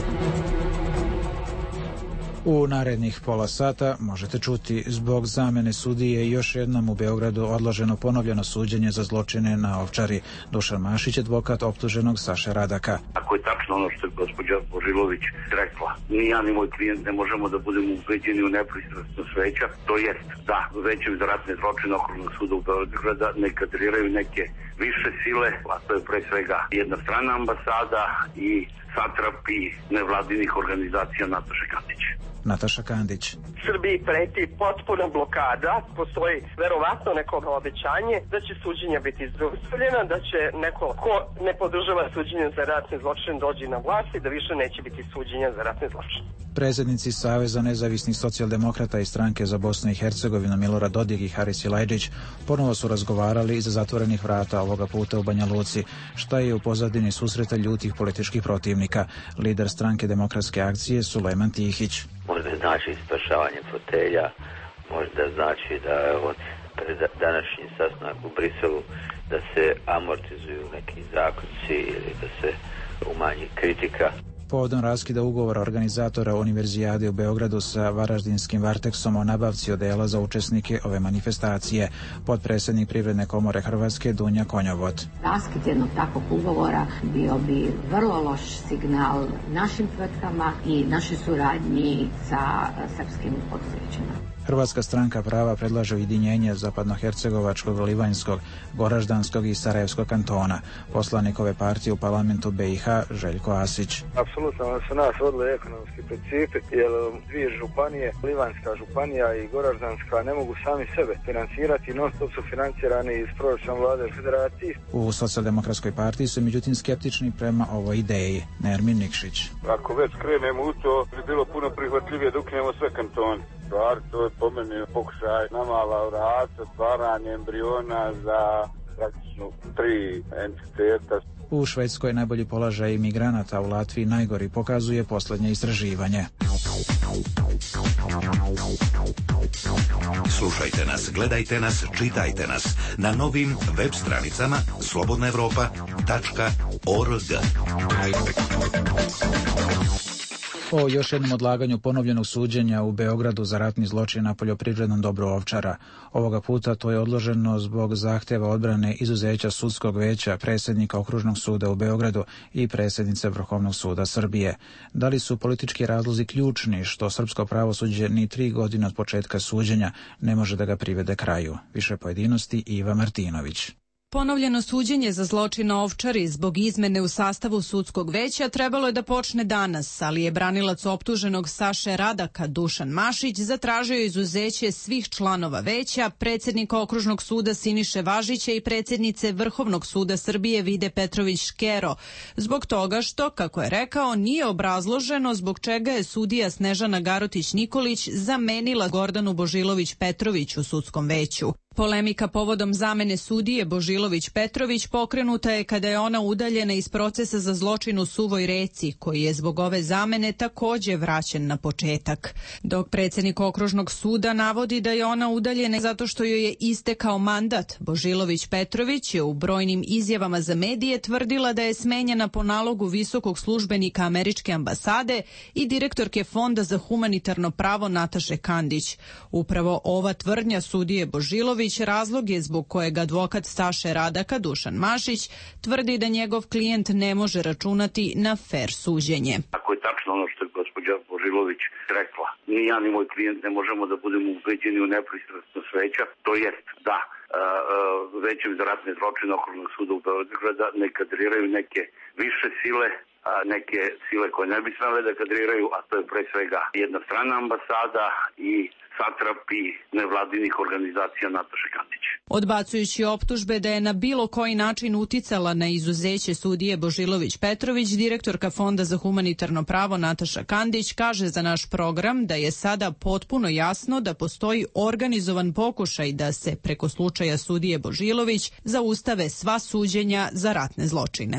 U narednih pola sata možete čuti: zbog zamene sudije još jednom u Beogradu odloženo ponovljeno suđenje za zločine na Ovčari. Dušan Mašić, advokat optuženog Saše Radaka. Ako je tačno ono što je gospođa Božilović rekla, ni ja ni moj klijent ne možemo da budemo ubeđeni u nepristrasnost veća, to jest da većem za ratne zločine Okružnog suda u Beograda ne kadriraju neke više sile, a to je pre svega jedna strana ambasada i satrapi nevladinih organizacija Nataše Kandić. Nataša Kandić. Srbiji preti potpuna blokada, postoji verovatno neko obećanje da će suđenja biti zaustavljena, da će neko ko ne podržava suđenje za ratne zločine dođi na vlast i da više neće biti suđenja za ratne zločine. Predsednici Saveza nezavisnih socijaldemokrata i Stranke za Bosnu i Hercegovinu Milorad Dodik i Haris Ilajđić ponovo su razgovarali iza zatvorenih vrata, ovoga puta u Banja Luci, šta je u pozadini susreta ljutih političkih protivnika. Lider Stranke demokratske akcije Sulejman Tihić. Možda znači spašavanje fotelja, možda znači da od današnji sastanak u Briselu da se amortizuju neki zaključci ili da se umanji kritika. Povodom raskida ugovora organizatora Univerzijade u Beogradu sa varaždinskim Varteksom o nabavci odela za učesnike ove manifestacije, potpredsjednik Privredne komore Hrvatske Dunja Konjovod. Raskid jednog takvog ugovora bio bi vrlo loš signal našim tvrtkama i našoj suradnji sa srpskim poduzećima. Hrvatska stranka prava predlaže ujedinjenje zapadnohercegovačkog, livanjskog, goraždanskog i sarajevskog kantona. Poslanik ove partije u parlamentu B i H Željko Asić. Apsolutno su nas vodili ekonomski principi, jer dvije županije, livanjska županija i goraždanska, ne mogu sami sebe financirati, non stop su financirani iz proračuna vlade federacije. U Socijaldemokratskoj partiji su međutim skeptični prema ovoj ideji. Nermin Nikšić. Ako već krenemo u to, bi bilo puno prihvatljivije da ukinemo sve kantone. Stvar, to je po meni pokušaj na mala vrata, stvaranje embriona za praktično tri entiteta. U Švedskoj najbolji položaj imigranata, u Latviji najgori, pokazuje posljednje istraživanje. Slušajte nas, gledajte nas, čitajte nas na novim web stranicama slobodna evropa tačka org. O još jednom odlaganju ponovljenog suđenja u Beogradu za ratni zločin na poljoprivrednom dobru Ovčara. Ovoga puta to je odloženo zbog zahtjeva odbrane izuzeća sudskog veća, predsjednika Okružnog suda u Beogradu i predsjednice Vrhovnog suda Srbije. Da li su politički razlozi ključni što srpsko pravosuđe ni tri godine od početka suđenja ne može da ga privede kraju? Više pojedinosti Iva Martinović. Ponovljeno suđenje za zločin na Ovčari zbog izmene u sastavu sudskog veća trebalo je da počne danas, ali je branilac optuženog Saše Radaka Dušan Mašić zatražio izuzeće svih članova veća, predsjednika Okružnog suda Siniše Važića i predsjednice Vrhovnog suda Srbije Vide Petrović Škero, zbog toga što, kako je rekao, nije obrazloženo zbog čega je sudija Snežana Garotić-Nikolić zamenila Gordanu Božilović-Petrović u sudskom veću. Polemika povodom zamene sudije Božilović-Petrović pokrenuta je kada je ona udaljena iz procesa za zločin u Suvoj Reci, koji je zbog ove zamene takođe vraćen na početak. Dok predsjednik Okružnog suda navodi da je ona udaljena zato što joj je istekao mandat, Božilović-Petrović je u brojnim izjavama za medije tvrdila da je smenjena po nalogu visokog službenika američke ambasade i direktorke Fonda za humanitarno pravo Nataše Kandić. Upravo ova tvrdnja sudije Božilović razlog je zbog kojeg advokat Saše Radaka Dušan Mašić tvrdi da njegov klijent ne može računati na fer suđenje. Ako je tačno ono što je gospođa Božilović rekla, ni ja ni moj klijent ne možemo da budemo ubeđeni u nepristrasnost veća, to jest da većem za ratne zločine Okružnog suda u Beograda ne kadriraju neke više sile, neke sile koje ne bi smele da kadriraju, a to je pre svega jedna strana ambasada i satrapi nevladinih organizacija Nataše Kandić. Odbacujući optužbe da je na bilo koji način uticala na izuzeće sudije Božilović-Petrović, direktorka Fonda za humanitarno pravo Nataša Kandić kaže za naš program da je sada potpuno jasno da postoji organizovan pokušaj da se preko slučaja sudije Božilović zaustave sva suđenja za ratne zločine.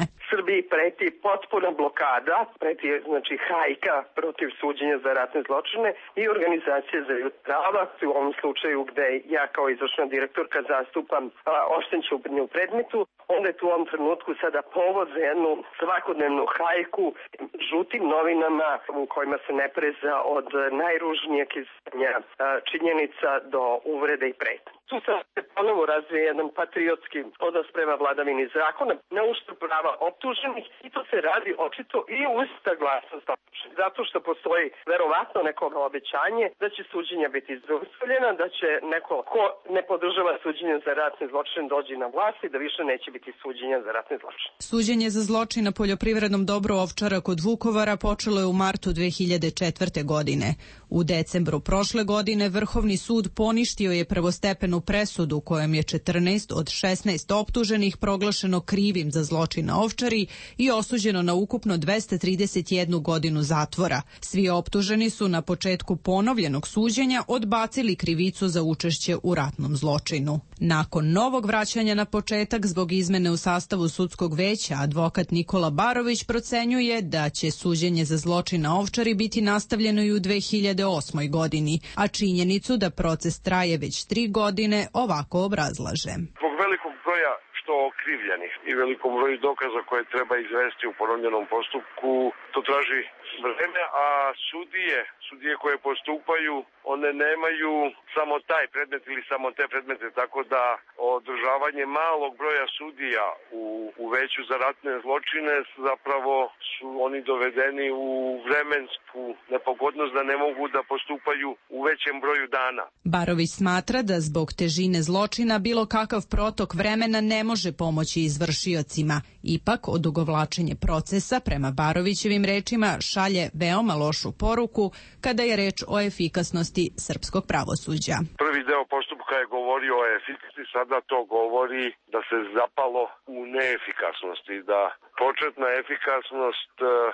Srbiji preti potpuna blokada, preti znači hajka protiv suđenja za ratne zločine i organizacije za ljudska prava, u ovom slučaju gde ja kao izvršna direktorka zastupam oštećene u predmetu, onda je tu u ovom trenutku sada povod za jednu svakodnevnu hajku žutim novinama u kojima se ne preza od najružnijeg izvršenja činjenica do uvrede i pretnje. Tu se ponovo razvije jedan patriotski odnos prema vladavini zakona na uštrb prava optuženih i to se radi očito i uz saglasnost optuženih. Zato što postoji verovatno neko obećanje da će suđenja biti izdvojeljena, da će neko ko ne podržava suđenje za ratne zločine dođe na vlast i da više neće biti suđenja za ratne zločine. Suđenje za zločin na poljoprivrednom dobru Ovčara kod Vukovara počelo je u martu dve hiljade četvrte. godine. U decembru prošle godine Vrhovni sud poništio je prvostepenu presudu kojom je četrnaest od šesnaest optuženih proglašeno krivim za zločin na Ovčari i osuđeno na ukupno dvesta trideset jednu godinu zatvora. Svi optuženi su na početku ponovljenog suđenja odbacili krivicu za učešće u ratnom zločinu. Nakon novog vraćanja na početak zbog izmene u sastavu sudskog veća, advokat Nikola Barović procenjuje da će suđenje za zločin na Ovčari biti nastavljeno i u dve hiljade osmoj. godini, a činjenicu da proces traje već tri godine ovako obrazlaže. Zbog velikog broja što okrivljenih i velikom broju dokaza koje treba izvesti u ponovljenom postupku, to traži vreme, a sudije, sudije koje postupaju, one nemaju samo taj predmet ili samo te predmete, tako da održavanje malog broja sudija u, u veću za ratne zločine zapravo su oni dovedeni u vremensku nepogodnost da ne mogu da postupaju u većem broju dana. Barović smatra da zbog težine zločina bilo kakav protok vremena ne može pomoći izvršiocima. Ipak, odugovlačenje procesa, prema Barovićevim rečima, šalje veoma lošu poruku kada je reč o efikasnosti srpskog pravosuđa. Prvi deo postupka je govorio o efikasnosti, sada to govori da se zapalo u neefikasnosti, da početna efikasnost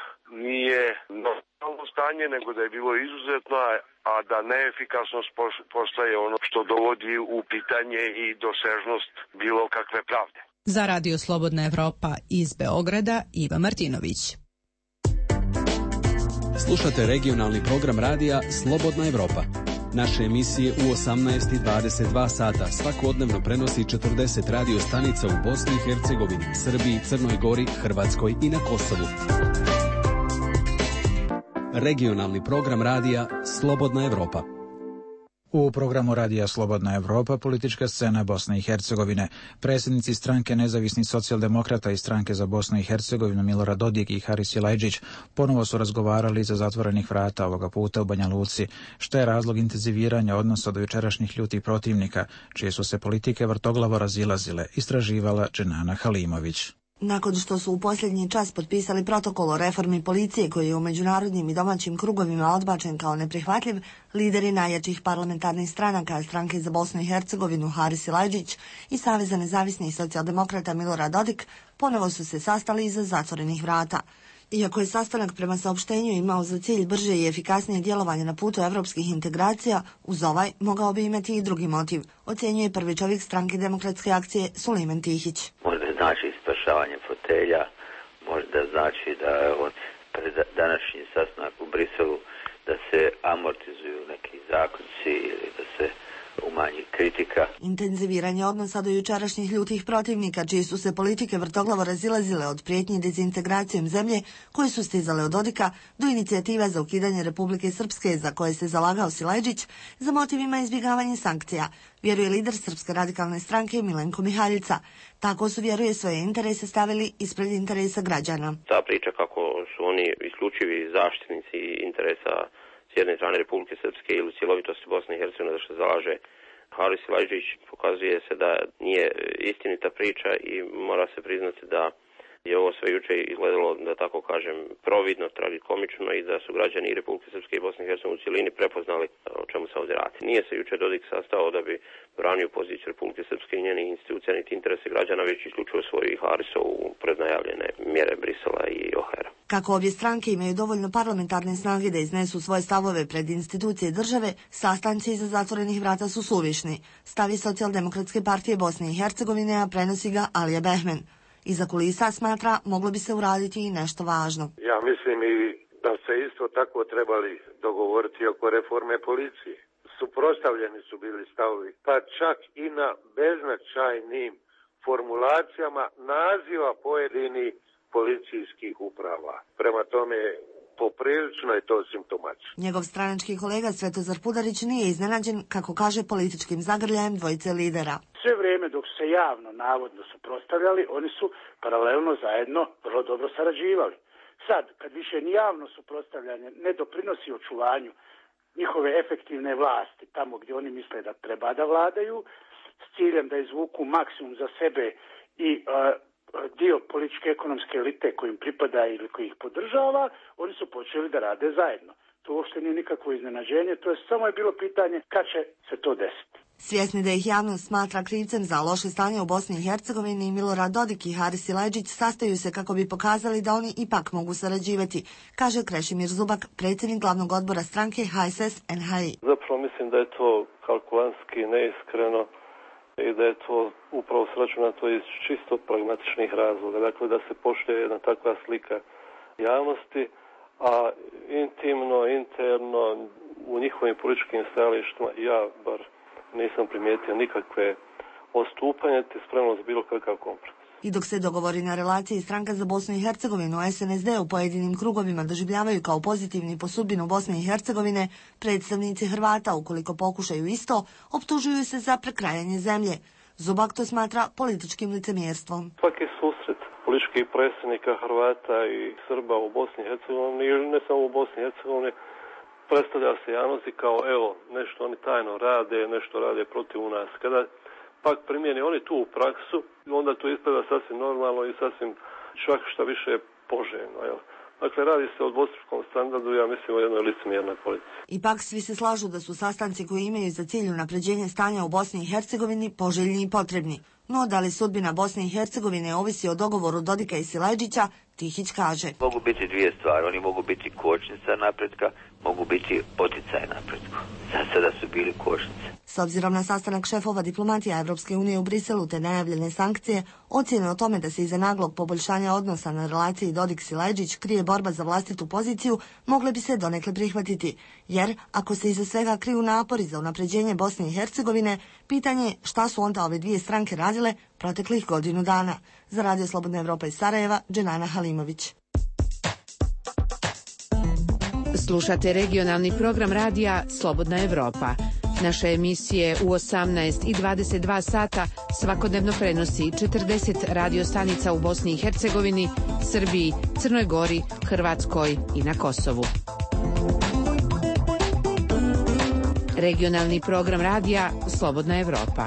nije normalno stanje, nego da je bilo izuzetno, a da neefikasnost postaje ono što dovodi u pitanje i dosežnost bilo kakve pravde. Za Radio Slobodna Evropa iz Beograda, Iva Martinović. Slušate regionalni program radija Slobodna Evropa. Naše emisije u osamnaest i dvadeset dva sata svakodnevno prenosi četrdeset radio stanica u Bosni i Hercegovini, Srbiji, Crnoj Gori, Hrvatskoj i na Kosovu. Regionalni program radija Slobodna Evropa. U programu Radija Slobodna Evropa politička scena Bosne i Hercegovine. Predsjednici stranke Nezavisnih socijaldemokrata i stranke za Bosnu i Hercegovinu Milorad Dodik i Haris Silajdžić ponovo su razgovarali iza zatvorenih vrata, ovoga puta u Banja Luci. Što je razlog intenziviranja odnosa do jučerašnjih ljutih protivnika, čije su se politike vrtoglavo razilazile, istraživala Dženana Halimović. Nakon što su u posljednji čas potpisali protokol o reformi policije koji je u međunarodnim i domaćim krugovima odbačen kao neprihvatljiv, lideri najjačih parlamentarnih stranaka, stranke za Bosnu i Hercegovinu Haris Silajdžić i Saveza nezavisnih socijaldemokrata Milorad Dodik ponovo su se sastali iza zatvorenih vrata. Iako je sastanak prema saopštenju imao za cilj brže i efikasnije djelovanje na putu evropskih integracija, uz ovaj mogao bi imati i drugi motiv, ocjenjuje prvi čovjek stranke Demokratske akcije Sulejman Tihić. Možda znači spašavanje fotelja, možda znači da od pred današnji sastanak u Briselu da se amortizuju neki zakonci ili da se umanji kritika. Intenziviranje odnosa do jučerašnjih ljutih protivnika, čije su se politike vrtoglavo razilazile od prijetnji dezintegracijom zemlje koje su stizale od Dodika do inicijativa za ukidanje Republike Srpske za koje se zalagao Silajdžić, za motivima izbjegavanja sankcija, vjeruje lider Srpske radikalne stranke Milenko Mihaljica. Tako su, vjeruje, svoje interese stavili ispred interesa građana. Ta priča kako su oni isključivi zaštitnici interesa s jedne strane Republike Srpske ili cjelovitosti Bosne i Hercegovine za što zalaže Haris Silajdžić, pokazuje se da nije istinita priča i mora se priznati da je ovo sve juče izgledalo, da tako kažem, providno, tragikomično i da su građani i Republike Srpske i Bosne i Hercegovine u cjelini prepoznali o čemu se ovdje radi. Nije se juče Dodik sastao da bi branio poziciju Republike Srpske i njenih institucija niti interese građana, već isključivo svoju i Harisovu prednajavljene mjere Brisela i Ohera. Kako obje stranke imaju dovoljno parlamentarne snage da iznesu svoje stavove pred institucije države, sastanci iza zatvorenih vrata su suvišni, stavi Socijaldemokratske partije Bosne i Hercegovine, a prenosi ga Alija Behmen. Iza kulisa, smatra, moglo bi se uraditi i nešto važno. Ja mislim i da se isto tako trebali dogovoriti oko reforme policije. Suprotstavljeni su bili stavovi, pa čak i na beznačajnim formulacijama naziva pojedinih policijskih uprava. Prema tome, poprilično je to simptomačno. Njegov stranački kolega Svetozar Pudarić nije iznenađen, kako kaže, političkim zagrljajem dvojice lidera. Sve vrijeme dok su se javno navodno suprotstavljali, oni su paralelno zajedno vrlo dobro sarađivali. Sad, kad više ni javno suprotstavljanje ne doprinosi očuvanju njihove efektivne vlasti, tamo gdje oni misle da treba da vladaju, s ciljem da izvuku maksimum za sebe i uh, dio političke ekonomske elite kojim pripada ili koji ih podržava, oni su počeli da rade zajedno. To uopšte nije nikakvo iznenađenje, to je samo je bilo pitanje kad će se to desiti. Svjesni da ih javnost smatra krivcem za loše stanje u Bosni i Hercegovini, Milorad Dodik i Haris Silajdžić sastaju se kako bi pokazali da oni ipak mogu sarađivati, kaže Krešimir Zubak, predsjednik glavnog odbora stranke H S S N H I. Zapravo mislim da je to kalkulantski neiskreno i da je to upravo sračunato iz čisto pragmatičnih razloga. Dakle, da se poštuje jedna takva slika javnosti, a intimno, interno, u njihovim političkim stajalištima ja bar nisam primijetio nikakve odstupanje, te spremno za bilo kakav kompromis. I dok se dogovori na relaciji Stranka za Bosnu i Hercegovinu S N S D u pojedinim krugovima doživljavaju kao pozitivni po sudbinu Bosne i Hercegovine, predstavnici Hrvata, ukoliko pokušaju isto, optužuju se za prekrajanje zemlje. Zubak to smatra političkim licemjerstvom. Svaki susret političkih predstavnika Hrvata i Srba u Bosni i Hercegovini, i ne samo u Bosni i Hercegovini, predstavlja se javnosti kao evo nešto oni tajno rade, nešto rade protiv nas. Kada pak primjeni oni tu u praksu, onda to ispada sasvim normalno i sasvim čak šta više poželjno. Jel? Dakle, radi se o dvostrukom standardu, ja mislim o jednoj licemjernoj politici. Ipak svi se slažu da su sastanci koji imaju za cilj unapređenje stanja u Bosni i Hercegovini poželjni i potrebni. No, da li sudbina Bosne i Hercegovine ovisi o dogovoru Dodika i Silajdžića, Tihić kaže. Mogu biti dvije stvari, oni mogu biti kočnica napretka, mogu biti poticaj napretku. Za sada su bili kočnice. S obzirom na sastanak šefova diplomatija Evropske unije u Briselu te najavljene sankcije, ocjene o tome da se iza naglog poboljšanja odnosa na relaciji Dodik-Silajdžić krije borba za vlastitu poziciju, mogle bi se donekle prihvatiti. Jer, ako se iza svega kriju napori za unapređenje Bosne i Hercegovine, pitanje je šta su onda ove dvije stranke radile proteklih godinu dana. Za Radio Slobodna Evropa iz Sarajeva, Dženana Halimović. Slušate regionalni program radija Slobodna Evropa. Naše emisije u osamnaest i dvadeset dva sata svakodnevno prenosi četrdeset radio stanica u Bosni i Hercegovini, Srbiji, Crnoj Gori, Hrvatskoj i na Kosovu. Regionalni program radija Slobodna Evropa.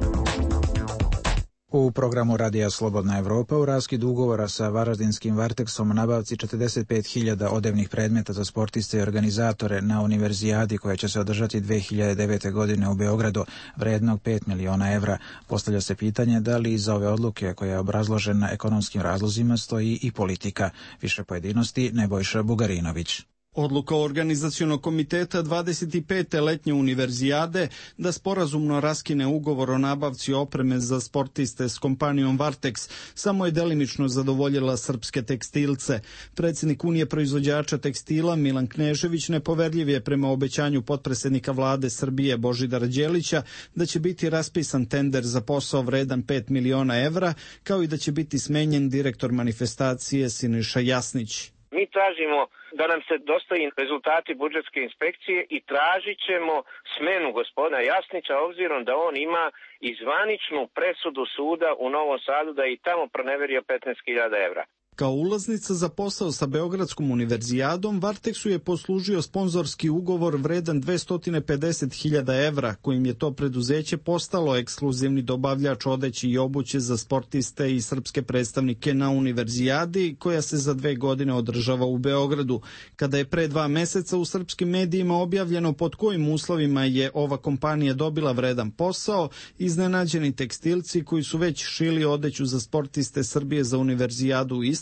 U programu Radija Slobodna Evropa u raskidu ugovora sa Varaždinskim Varteksom nabavci četrdeset pet hiljada odevnih predmeta za sportiste i organizatore na univerzijadi koja će se održati dve hiljade devete. godine u Beogradu vrednog pet miliona evra. Postavlja se pitanje da li iza ove odluke koja je obrazložena ekonomskim razlozima stoji i politika. Više pojedinosti Nebojša Bugarinović. Odluka organizacionog komiteta dvadeset pete letnje univerzijade da sporazumno raskine ugovor o nabavci opreme za sportiste s kompanijom Varteks samo je delimično zadovoljila srpske tekstilce. Predsjednik Unije proizvođača tekstila Milan Knežević nepoverljiv je prema obećanju potpredsjednika vlade Srbije Božidara Đelića da će biti raspisan tender za posao vredan pet miliona evra, kao i da će biti smenjen direktor manifestacije Siniša Jasnić. Mi tražimo da nam se dostavi rezultati budžetske inspekcije i tražit ćemo smenu gospodina Jasnića obzirom da on ima i zvaničnu presudu suda u Novom Sadu da je i tamo proneverio petnaest hiljada evra. Kao ulaznica za posao sa Beogradskom univerzijadom, Varteksu je poslužio sponzorski ugovor vredan dvesta pedeset hiljada evra, kojim je to preduzeće postalo ekskluzivni dobavljač odeće i obuće za sportiste i srpske predstavnike na univerzijadi, koja se za dve godine održava u Beogradu. Kada je pre dva meseca u srpskim medijima objavljeno pod kojim uslovima je ova kompanija dobila vredan posao, iznenađeni tekstilci koji su već šili odeću za sportiste Srbije za univerzijadu u Istanbulu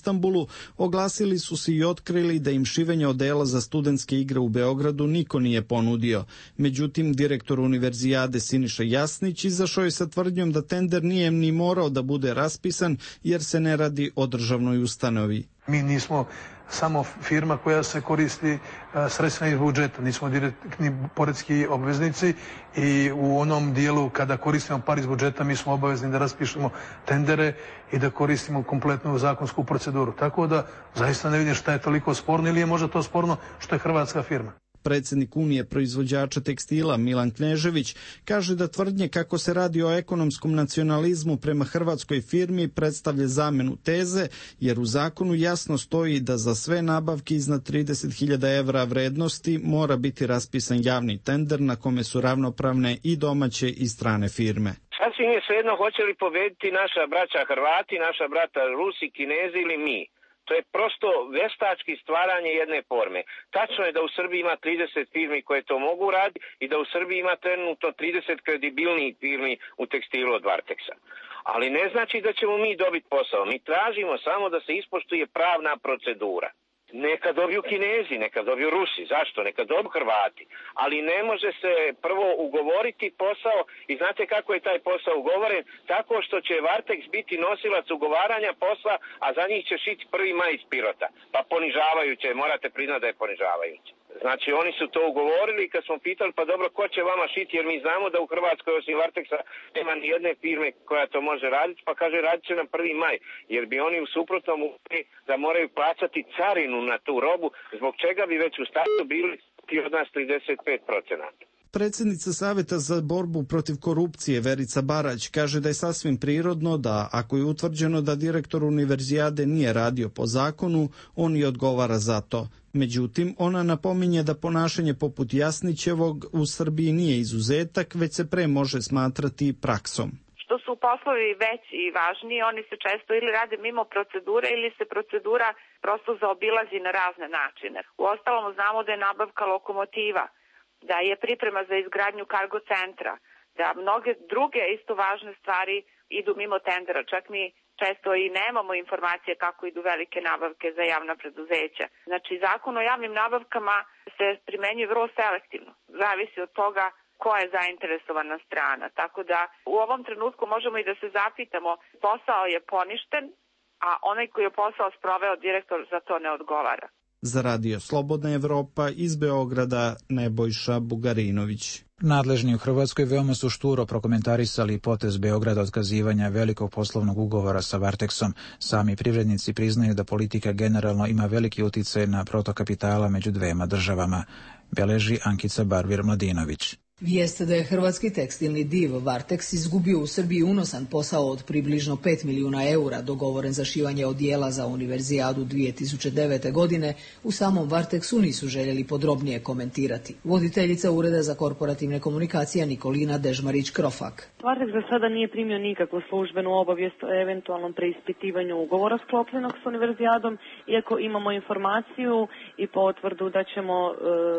Istanbulu, oglasili su se i otkrili da im šivenje odela za studentske igre u Beogradu niko nije ponudio. Međutim, direktor Univerzijade Siniša Jasnić izašao je sa tvrdnjom da tender nije ni morao da bude raspisan jer se ne radi o državnoj ustanovi. Mi nismo samo firma koja se koristi sredstvima iz budžeta, nismo direktni poreski obveznici i u onom dijelu kada koristimo par iz budžeta mi smo obavezni da raspišemo tendere i da koristimo kompletnu zakonsku proceduru. Tako da zaista ne vidim šta je toliko sporno ili je možda to sporno što je hrvatska firma. Predsjednik Unije proizvođača tekstila Milan Knežević kaže da tvrdnje kako se radi o ekonomskom nacionalizmu prema hrvatskoj firmi predstavlja zamenu teze, jer u zakonu jasno stoji da za sve nabavke iznad trideset hiljada evra vrednosti mora biti raspisan javni tender na kome su ravnopravne i domaće i strane firme. Sasvim je svejedno hoće li pobediti naša braća Hrvati, naša brata Rusi, Kinezi ili mi. To je prosto veštački stvaranje jedne forme. Tačno je da u Srbiji ima trideset firmi koje to mogu raditi i da u Srbiji ima trenutno trideset kredibilnih firmi u tekstilu od Varteksa. Ali ne znači da ćemo mi dobiti posao. Mi tražimo samo da se ispoštuje pravna procedura. Neka dobiju Kinezi, neka dobiju Rusi. Zašto? Neka dobiju Hrvati. Ali ne može se prvo ugovoriti posao i znate kako je taj posao ugovoren? Tako što će Varteks biti nosilac ugovaranja posla, a za njih će šiti prvi maj iz Pirota. Pa ponižavajuće, morate priznati da je ponižavajuće. Znači oni su to ugovorili i kad smo pitali pa dobro ko će vama šiti jer mi znamo da u Hrvatskoj osim Varteksa nema ni jedne firme koja to može raditi, pa kaže radit će nam prvi maj jer bi oni u suprotnom uvijek da moraju plaćati carinu na tu robu zbog čega bi već u startu bili ti od nas trideset pet procenata. Predsjednica Saveta za borbu protiv korupcije Verica Barać kaže da je sasvim prirodno da ako je utvrđeno da direktor Univerzijade nije radio po zakonu, on i odgovara za to. Međutim, ona napominje da ponašanje poput Jasnićevog u Srbiji nije izuzetak, već se pre može smatrati praksom. Što su poslovi veći i važniji, oni se često ili rade mimo procedure ili se procedura prosto zaobilazi na razne načine. Uostalom znamo da je nabavka lokomotiva, da je priprema za izgradnju kargo centra, da mnoge druge isto važne stvari idu mimo tendera. Čak mi često i nemamo informacije kako idu velike nabavke za javna preduzeća. Znači, zakon o javnim nabavkama se primenjuje vrlo selektivno. Zavisi od toga ko je zainteresovana strana. Tako da u ovom trenutku možemo i da se zapitamo, posao je poništen, a onaj koji je posao sproveo direktor za to ne odgovara. Za Radio Slobodna Evropa iz Beograda Nebojša Bugarinović. Nadležni u Hrvatskoj veoma su šturo prokomentarisali potez Beograda otkazivanja velikog poslovnog ugovora sa Varteksom. Sami privrednici priznaju da politika generalno ima veliki uticaj na protok kapitala među dvema državama, beleži Ankica Barbir-Mladinović. Vijest da je hrvatski tekstilni div Varteks izgubio u Srbiji unosan posao od približno pet milijuna eura dogovoren za šivanje odijela za Univerzijadu dvije tisuće devete. godine u samom Varteksu nisu željeli podrobnije komentirati. Voditeljica Ureda za korporativne komunikacije Nikolina Dežmarić-Krofak. Varteks za sada nije primio nikakvu službenu obavijest o eventualnom preispitivanju ugovora sklopljenog s Univerzijadom, iako imamo informaciju i potvrdu da ćemo e,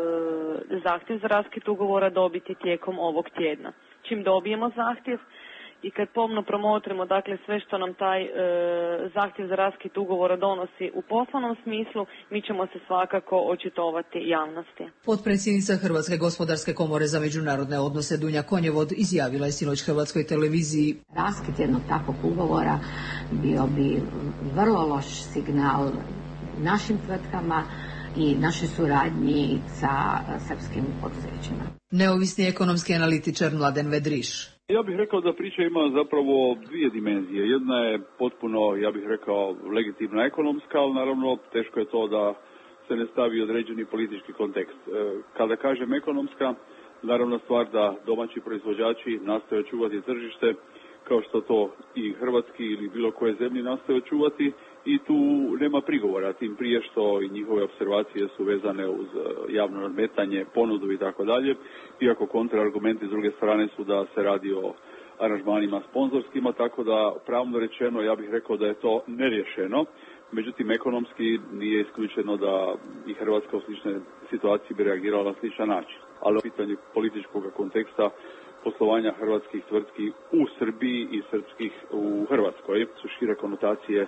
zahtjev za raskid ugovora dobiti tijekom ovog tjedna. Čim dobijemo zahtjev i kad pomno promotrimo dakle sve što nam taj e, zahtjev za raskid ugovora donosi u poslovnom smislu, mi ćemo se svakako očitovati javnosti. Potpredsjednica Hrvatske gospodarske komore za međunarodne odnose Dunja Konjevod izjavila je sinoć Hrvatskoj televiziji: raskid jednog takvog ugovora bio bi vrlo loš signal našim tvrtkama i našoj suradnji sa srpskim poduzećima. Neovisni ekonomski analitičar Mladen Vedriš. Ja bih rekao da priča ima zapravo dvije dimenzije. Jedna je potpuno, ja bih rekao, legitimna ekonomska, ali naravno teško je to da se ne stavi određeni politički kontekst. Kada kažem ekonomska, naravno stvar da domaći proizvođači nastoje očuvati tržište, kao što to i hrvatski ili bilo koje zemlje nastoje očuvati, i tu nema prigovora, tim prije što i njihove observacije su vezane uz javno nadmetanje, ponudu i tako dalje, iako kontraargumenti s druge strane su da se radi o aranžmanima sponzorskima, tako da pravno rečeno ja bih rekao da je to nerješeno. Međutim, ekonomski nije isključeno da i Hrvatska u sličnoj situaciji bi reagirala na sličan način. Ali u pitanju političkog konteksta poslovanja hrvatskih tvrtki u Srbiji i srpskih u Hrvatskoj su šire konotacije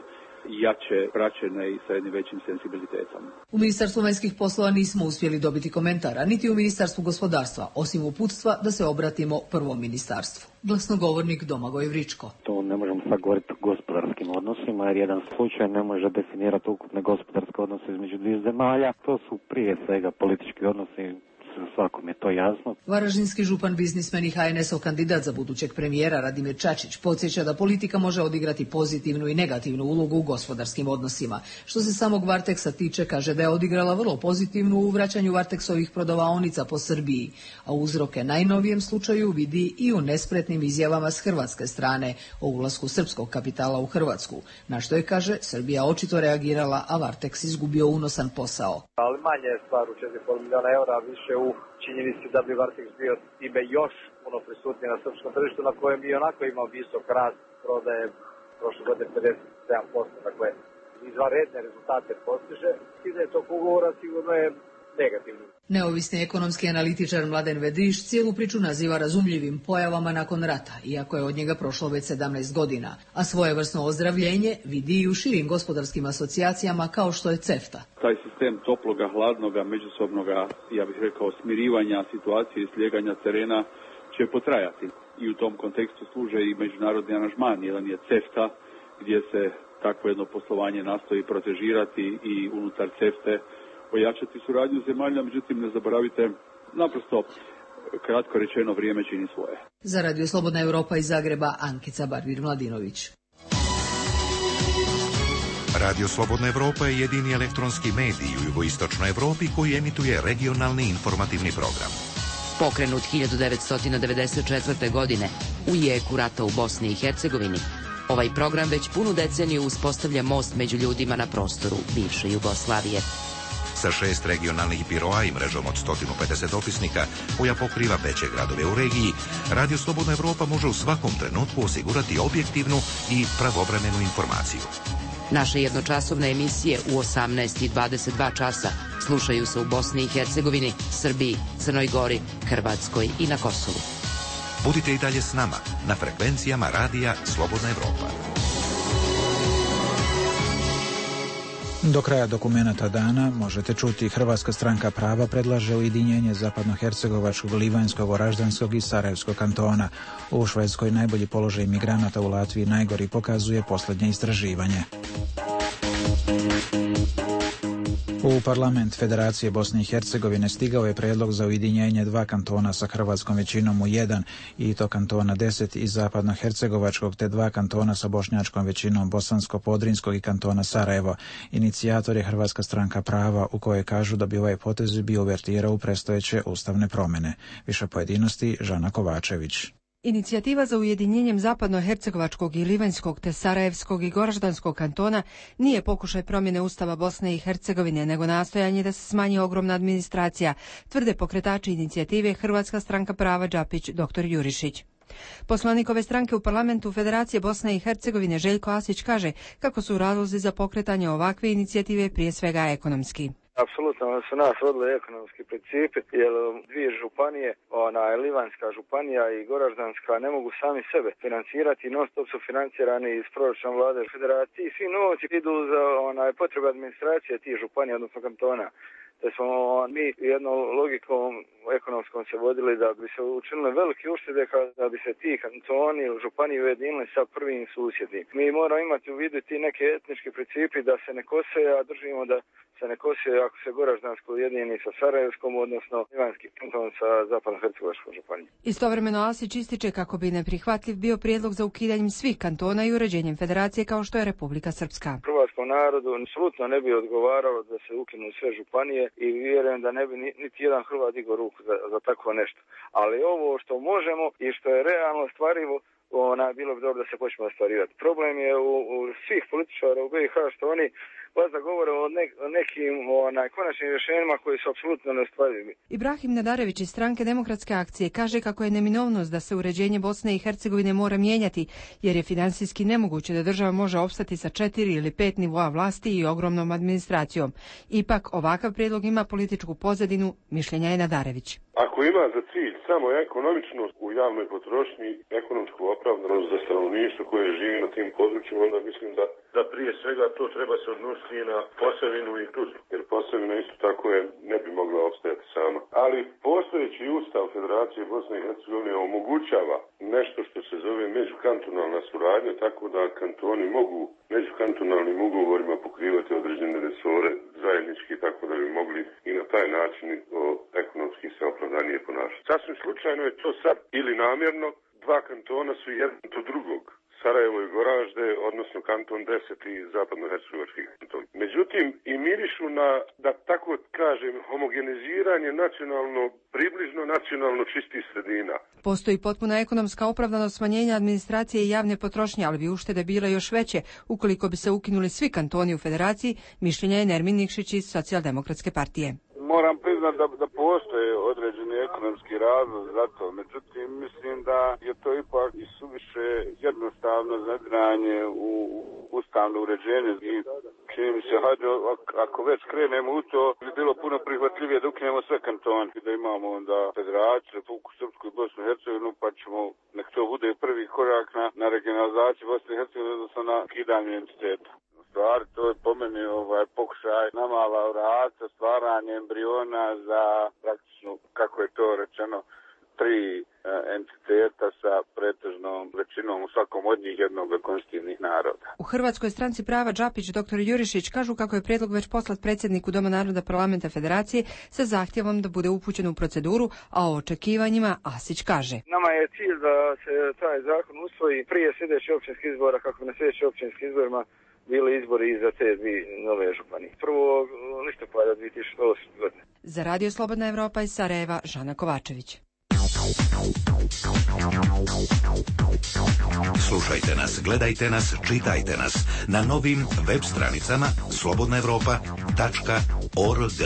jače praćene i sa jednim većim senzibilitetom. U Ministarstvu vanjskih poslova nismo uspjeli dobiti komentara, niti u Ministarstvu gospodarstva, osim uputstva da se obratimo prvom ministarstvu. Glasnogovornik Domagoj Vričko. To ne možemo sad govoriti o gospodarskim odnosima, jer jedan slučaj ne može definirati ukupne gospodarske odnose između dviju zemalja. To su prije svega politički odnosi, svakom je to jasno. Varaždinski župan, biznismen i ha en es ov kandidat za budućeg premijera Radimir Čačić podsjeća da politika može odigrati pozitivnu i negativnu ulogu u gospodarskim odnosima. Što se samog Varteksa tiče, kaže da je odigrala vrlo pozitivnu u vraćanju Varteksovih prodavaonica po Srbiji, a uzroke najnovijem slučaju vidi i u nespretnim izjavama s hrvatske strane o ulasku srpskog kapitala u Hrvatsku, na što je, kaže, Srbija očito reagirala, a Varteks izgubio unosan posao. Ali manje je stvar u četiri i pol milijuna eura, više u činjenici da bi Varteks bio time još puno prisutniji na srpskom tržištu, na kojem i onako imao visok rast prodaje prošle godine pedeset sedam posto, dakle izvanredne rezultate postiže. Skidanje tog ugovora sigurno je negativno. Neovisni ekonomski analitičar Mladen Vedriš cijelu priču naziva razumljivim pojavama nakon rata, iako je od njega prošlo već sedamnaest godina, a svojevrsno ozdravljenje vidi i u širim gospodarskim asocijacijama kao što je CEFTA. Taj sistem toploga, hladnoga, međusobnoga, ja bih rekao, smirivanja situacije i slijeganja terena će potrajati. I u tom kontekstu služe i međunarodni aranžman. Jedan je CEFTA, gdje se takvo jedno poslovanje nastoji protežirati i unutar CEFTE ojačati suradnju zemalja, međutim ne zaboravite, naprosto, kratko rečeno, vrijeme čini svoje. Za Radio Slobodna Europa iz Zagreba, Ankica Barvir-Mladinović. Radio Slobodna Europa je jedini elektronski medij u jugoistočnoj Europi koji emituje regionalni informativni program. Pokrenut hiljadu devetsto devedeset četvrte. godine u jeku rata u Bosni i Hercegovini, ovaj program već punu deceniju uspostavlja most među ljudima na prostoru bivše Jugoslavije. Sa šest regionalnih biroa i mrežom od sto pedeset opisnika koja pokriva veće gradove u regiji, Radio Slobodna Europa može u svakom trenutku osigurati objektivnu i pravovremenu informaciju. Naše jednočasovne emisije u osamnaest i dvadeset dva časa slušaju se u Bosni i Hercegovini, Srbiji, Crnoj Gori, Hrvatskoj i na Kosovu. Budite i dalje s nama na frekvencijama Radija Slobodna Europa. Do kraja dokumenata dana možete čuti Hrvatska stranka prava predlaže ujedinjenje zapadnohercegovačkog, livanjskog, oraždanskog i sarajevskog kantona. U Švedskoj najbolji položaj migranata, u Latviji najgori, pokazuje posljednje istraživanje. U parlament Federacije Bosne i Hercegovine stigao je predlog za ujedinjenje dva kantona sa hrvatskom većinom u jedan, i to kantona deset i zapadnohercegovačkog, te dva kantona sa bošnjačkom većinom, bosansko-podrinskog i kantona Sarajevo. Inicijator je Hrvatska stranka prava, u kojoj kažu da bi ovaj potez bio uvertira u predstojeće ustavne promjene. Više pojedinosti, Žana Kovačević. Inicijativa za ujedinjenjem zapadnohercegovačkog i livanjskog te sarajevskog i goraždanskog kantona nije pokušaj promjene Ustava Bosne i Hercegovine, nego nastojanje da se smanji ogromna administracija, tvrde pokretači inicijative Hrvatska stranka prava Đapić doktor Jurišić. Poslanik ove stranke u parlamentu Federacije Bosne i Hercegovine Željko Asić kaže kako su razlozi za pokretanje ovakve inicijative prije svega ekonomski. Apsolutno su nas vodili ekonomski principi, jer dvije županije, ona Livanjska županija i Goraždanska, ne mogu sami sebe financirati, non stop su financirani iz proračuna vlade Federacije i svi novci idu za onaj potrebe administracije tih županija, odnosno kantona. Da smo mi jednom logikom ekonomskom se vodili da bi se učinile velike uštede da bi se ti kantoni ili županije ujedinili sa prvim susjednim. Mi moramo imati u vidu ti neke etnički principi da se ne kose, a držimo da se ne kose ako se Goraždansko ujedini sa Sarajevskom, odnosno livanjski kanton sa zapadno-hercegovačkom županijom. Istovremeno Asić ističe kako bi neprihvatljiv bio prijedlog za ukidanjem svih kantona i uređenjem federacije kao što je Republika Srpska. Hrvatskom narodu apsolutno ne bi odgovaralo da se ukinu sve županije i vjerujem da ne bi niti jedan Hrvat digao ruku za, za takvo nešto. Ali ovo što možemo i što je realno stvarivo, ona, bilo bi dobro da se počne ostvarivati. Problem je u, u svih političara u B i H što oni da govore o ne, nekim onaj, konačnim rješenjima koji su apsolutno neostvarivi. Ibrahim Nadarević iz stranke Demokratske akcije kaže kako je neminovnost da se uređenje Bosne i Hercegovine mora mijenjati, jer je finansijski nemoguće da država može opstati sa četiri ili pet nivoa vlasti i ogromnom administracijom. Ipak ovakav prijedlog ima političku pozadinu, mišljenja je Nadarević. Ako ima za cilj samo ekonomičnost u javnoj potrošnji, ekonomsku opravdanost za stanovništvo koje živi na tim područjima, onda mislim da, da prije svega to treba se odnositi i na Posavinu i Tuzlu, jer Posavina isto tako je ne bi mogla opstajati sama. Ali postojeći ustav Federacije Bosne i Hercegovine omogućava nešto što se zove međukantonalna suradnja, tako da kantoni mogu međukantonalnim ugovorima pokrivati određene resore zajednički, tako da bi mogli i na taj način o, ekonomski se opravdanije ponašati. Sasvim slučajno je to sad ili namjerno, dva kantona su jedan do drugog. Sarajevo i Goražde, odnosno kanton deset i zapadnohercegovački kanton. Međutim, i mirišu na, da tako kažem, homogeniziranje nacionalno, približno nacionalno čistih sredina. Postoji potpuna ekonomska opravdanost smanjenja administracije i javne potrošnje, ali bi uštede bile još veće ukoliko bi se ukinuli svi kantoni u federaciji, mišljenja je Nermin Nikšić iz Socijaldemokratske partije. Moram priznati da, da postoje određeni ekonomski razlog za to, međutim mislim da je to ipak i suviše jednostavno zadiranje u ustavno uređenje i čini mi se, hajde, ako već krenemo u to, bi bilo puno prihvatljivije da ukinemo sve kantone, da imamo onda Federaciju, Republiku Srpsku i Bosnu i Hercegovinu, pa ćemo, nek to bude prvi korak na, na regionalizaciju Bosne i Hercegovine, odnosno na kidanje entiteta. Stvari, to je po meni ovaj pokušaj namala vrata, stvaranje embriona za praktično, kako je to rečeno, tri e, entiteta sa pretežnom većinom u svakom od njih jednog konstitutivnih naroda. U Hrvatskoj stranci prava Džapić doktor Jurišić kažu kako je prijedlog već poslat predsjedniku Doma naroda Parlamenta Federacije sa zahtjevom da bude upućen u proceduru, a o očekivanjima Asić kaže. Nama je cilj da se taj zakon usvoji prije sljedećih općinskih izbora, kako na sljedećih općinskih izborima bili izbori za te dvije nove županije. Prvo listopada dvije tisuće osme. godine. Za Radio Slobodna Evropa iz Sarajeva, Žana Kovačević. Slušajte nas, gledajte nas, čitajte nas na novim web stranicama slobodna evropa tačka org.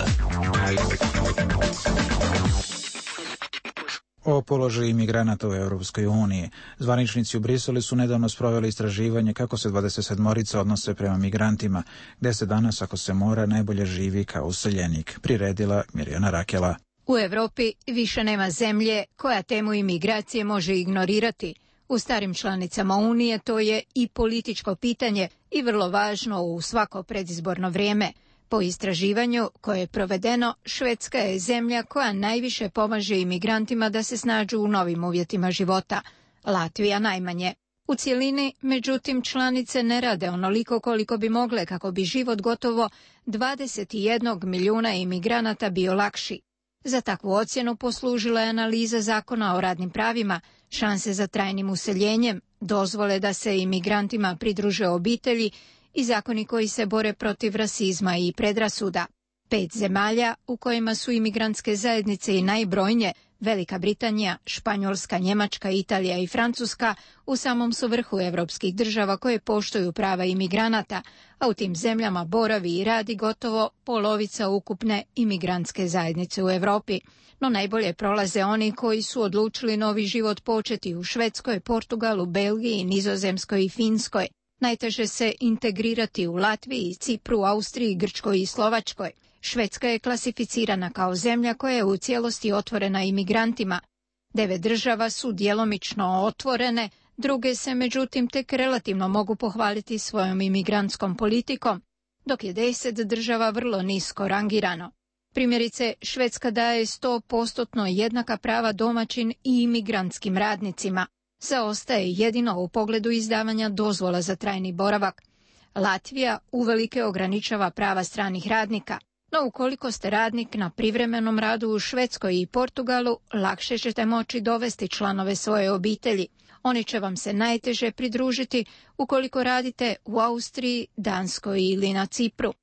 O položaju imigranata u Europskoj uniji. Zvaničnici u Briselu su nedavno sproveli istraživanje kako se dvadeset sedmorica odnose prema migrantima, gde se danas, ako se mora, najbolje živi kao useljenik. Priredila Mirjana Rakela. U Evropi više nema zemlje koja temu imigracije može ignorirati. U starim članicama Unije to je i političko pitanje i vrlo važno u svako predizborno vrijeme. Po istraživanju koje je provedeno, Švedska je zemlja koja najviše pomaže imigrantima da se snađu u novim uvjetima života. Latvija najmanje. U cjelini, međutim, članice ne rade onoliko koliko bi mogle kako bi život gotovo dvadeset jednog milijuna imigranata bio lakši. Za takvu ocjenu poslužila je analiza zakona o radnim pravima, šanse za trajnim useljenjem, dozvole da se imigrantima pridruže obitelji i zakoni koji se bore protiv rasizma i predrasuda. Pet zemalja u kojima su imigrantske zajednice i najbrojnije, Velika Britanija, Španjolska, Njemačka, Italija i Francuska, u samom su vrhu evropskih država koje poštuju prava imigranata, a u tim zemljama boravi i radi gotovo polovica ukupne imigrantske zajednice u Europi. No najbolje prolaze oni koji su odlučili novi život početi u Švedskoj, Portugalu, Belgiji, Nizozemskoj i Finskoj. Najteže se integrirati u Latviji, Cipru, Austriji, Grčkoj i Slovačkoj. Švedska je klasificirana kao zemlja koja je u cijelosti otvorena imigrantima. Devet država su djelomično otvorene, druge se međutim tek relativno mogu pohvaliti svojom imigrantskom politikom, dok je deset država vrlo nisko rangirano. Primjerice, Švedska daje sto posto jednaka prava domaćin i imigrantskim radnicima. Zaostaje jedino u pogledu izdavanja dozvola za trajni boravak. Latvija uvelike ograničava prava stranih radnika. No ukoliko ste radnik na privremenom radu u Švedskoj i Portugalu, lakše ćete moći dovesti članove svoje obitelji. Oni će vam se najteže pridružiti ukoliko radite u Austriji, Danskoj ili na Cipru.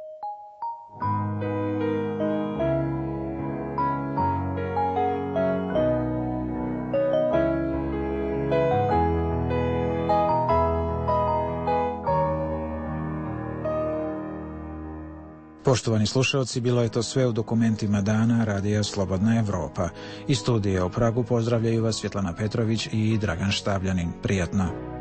Poštovani slušalci, bilo je to sve u dokumentima dana Radija Slobodna Evropa. Iz studija u Pragu pozdravljaju vas Svjetlana Petrović i Dragan Štabljanin. Prijatno.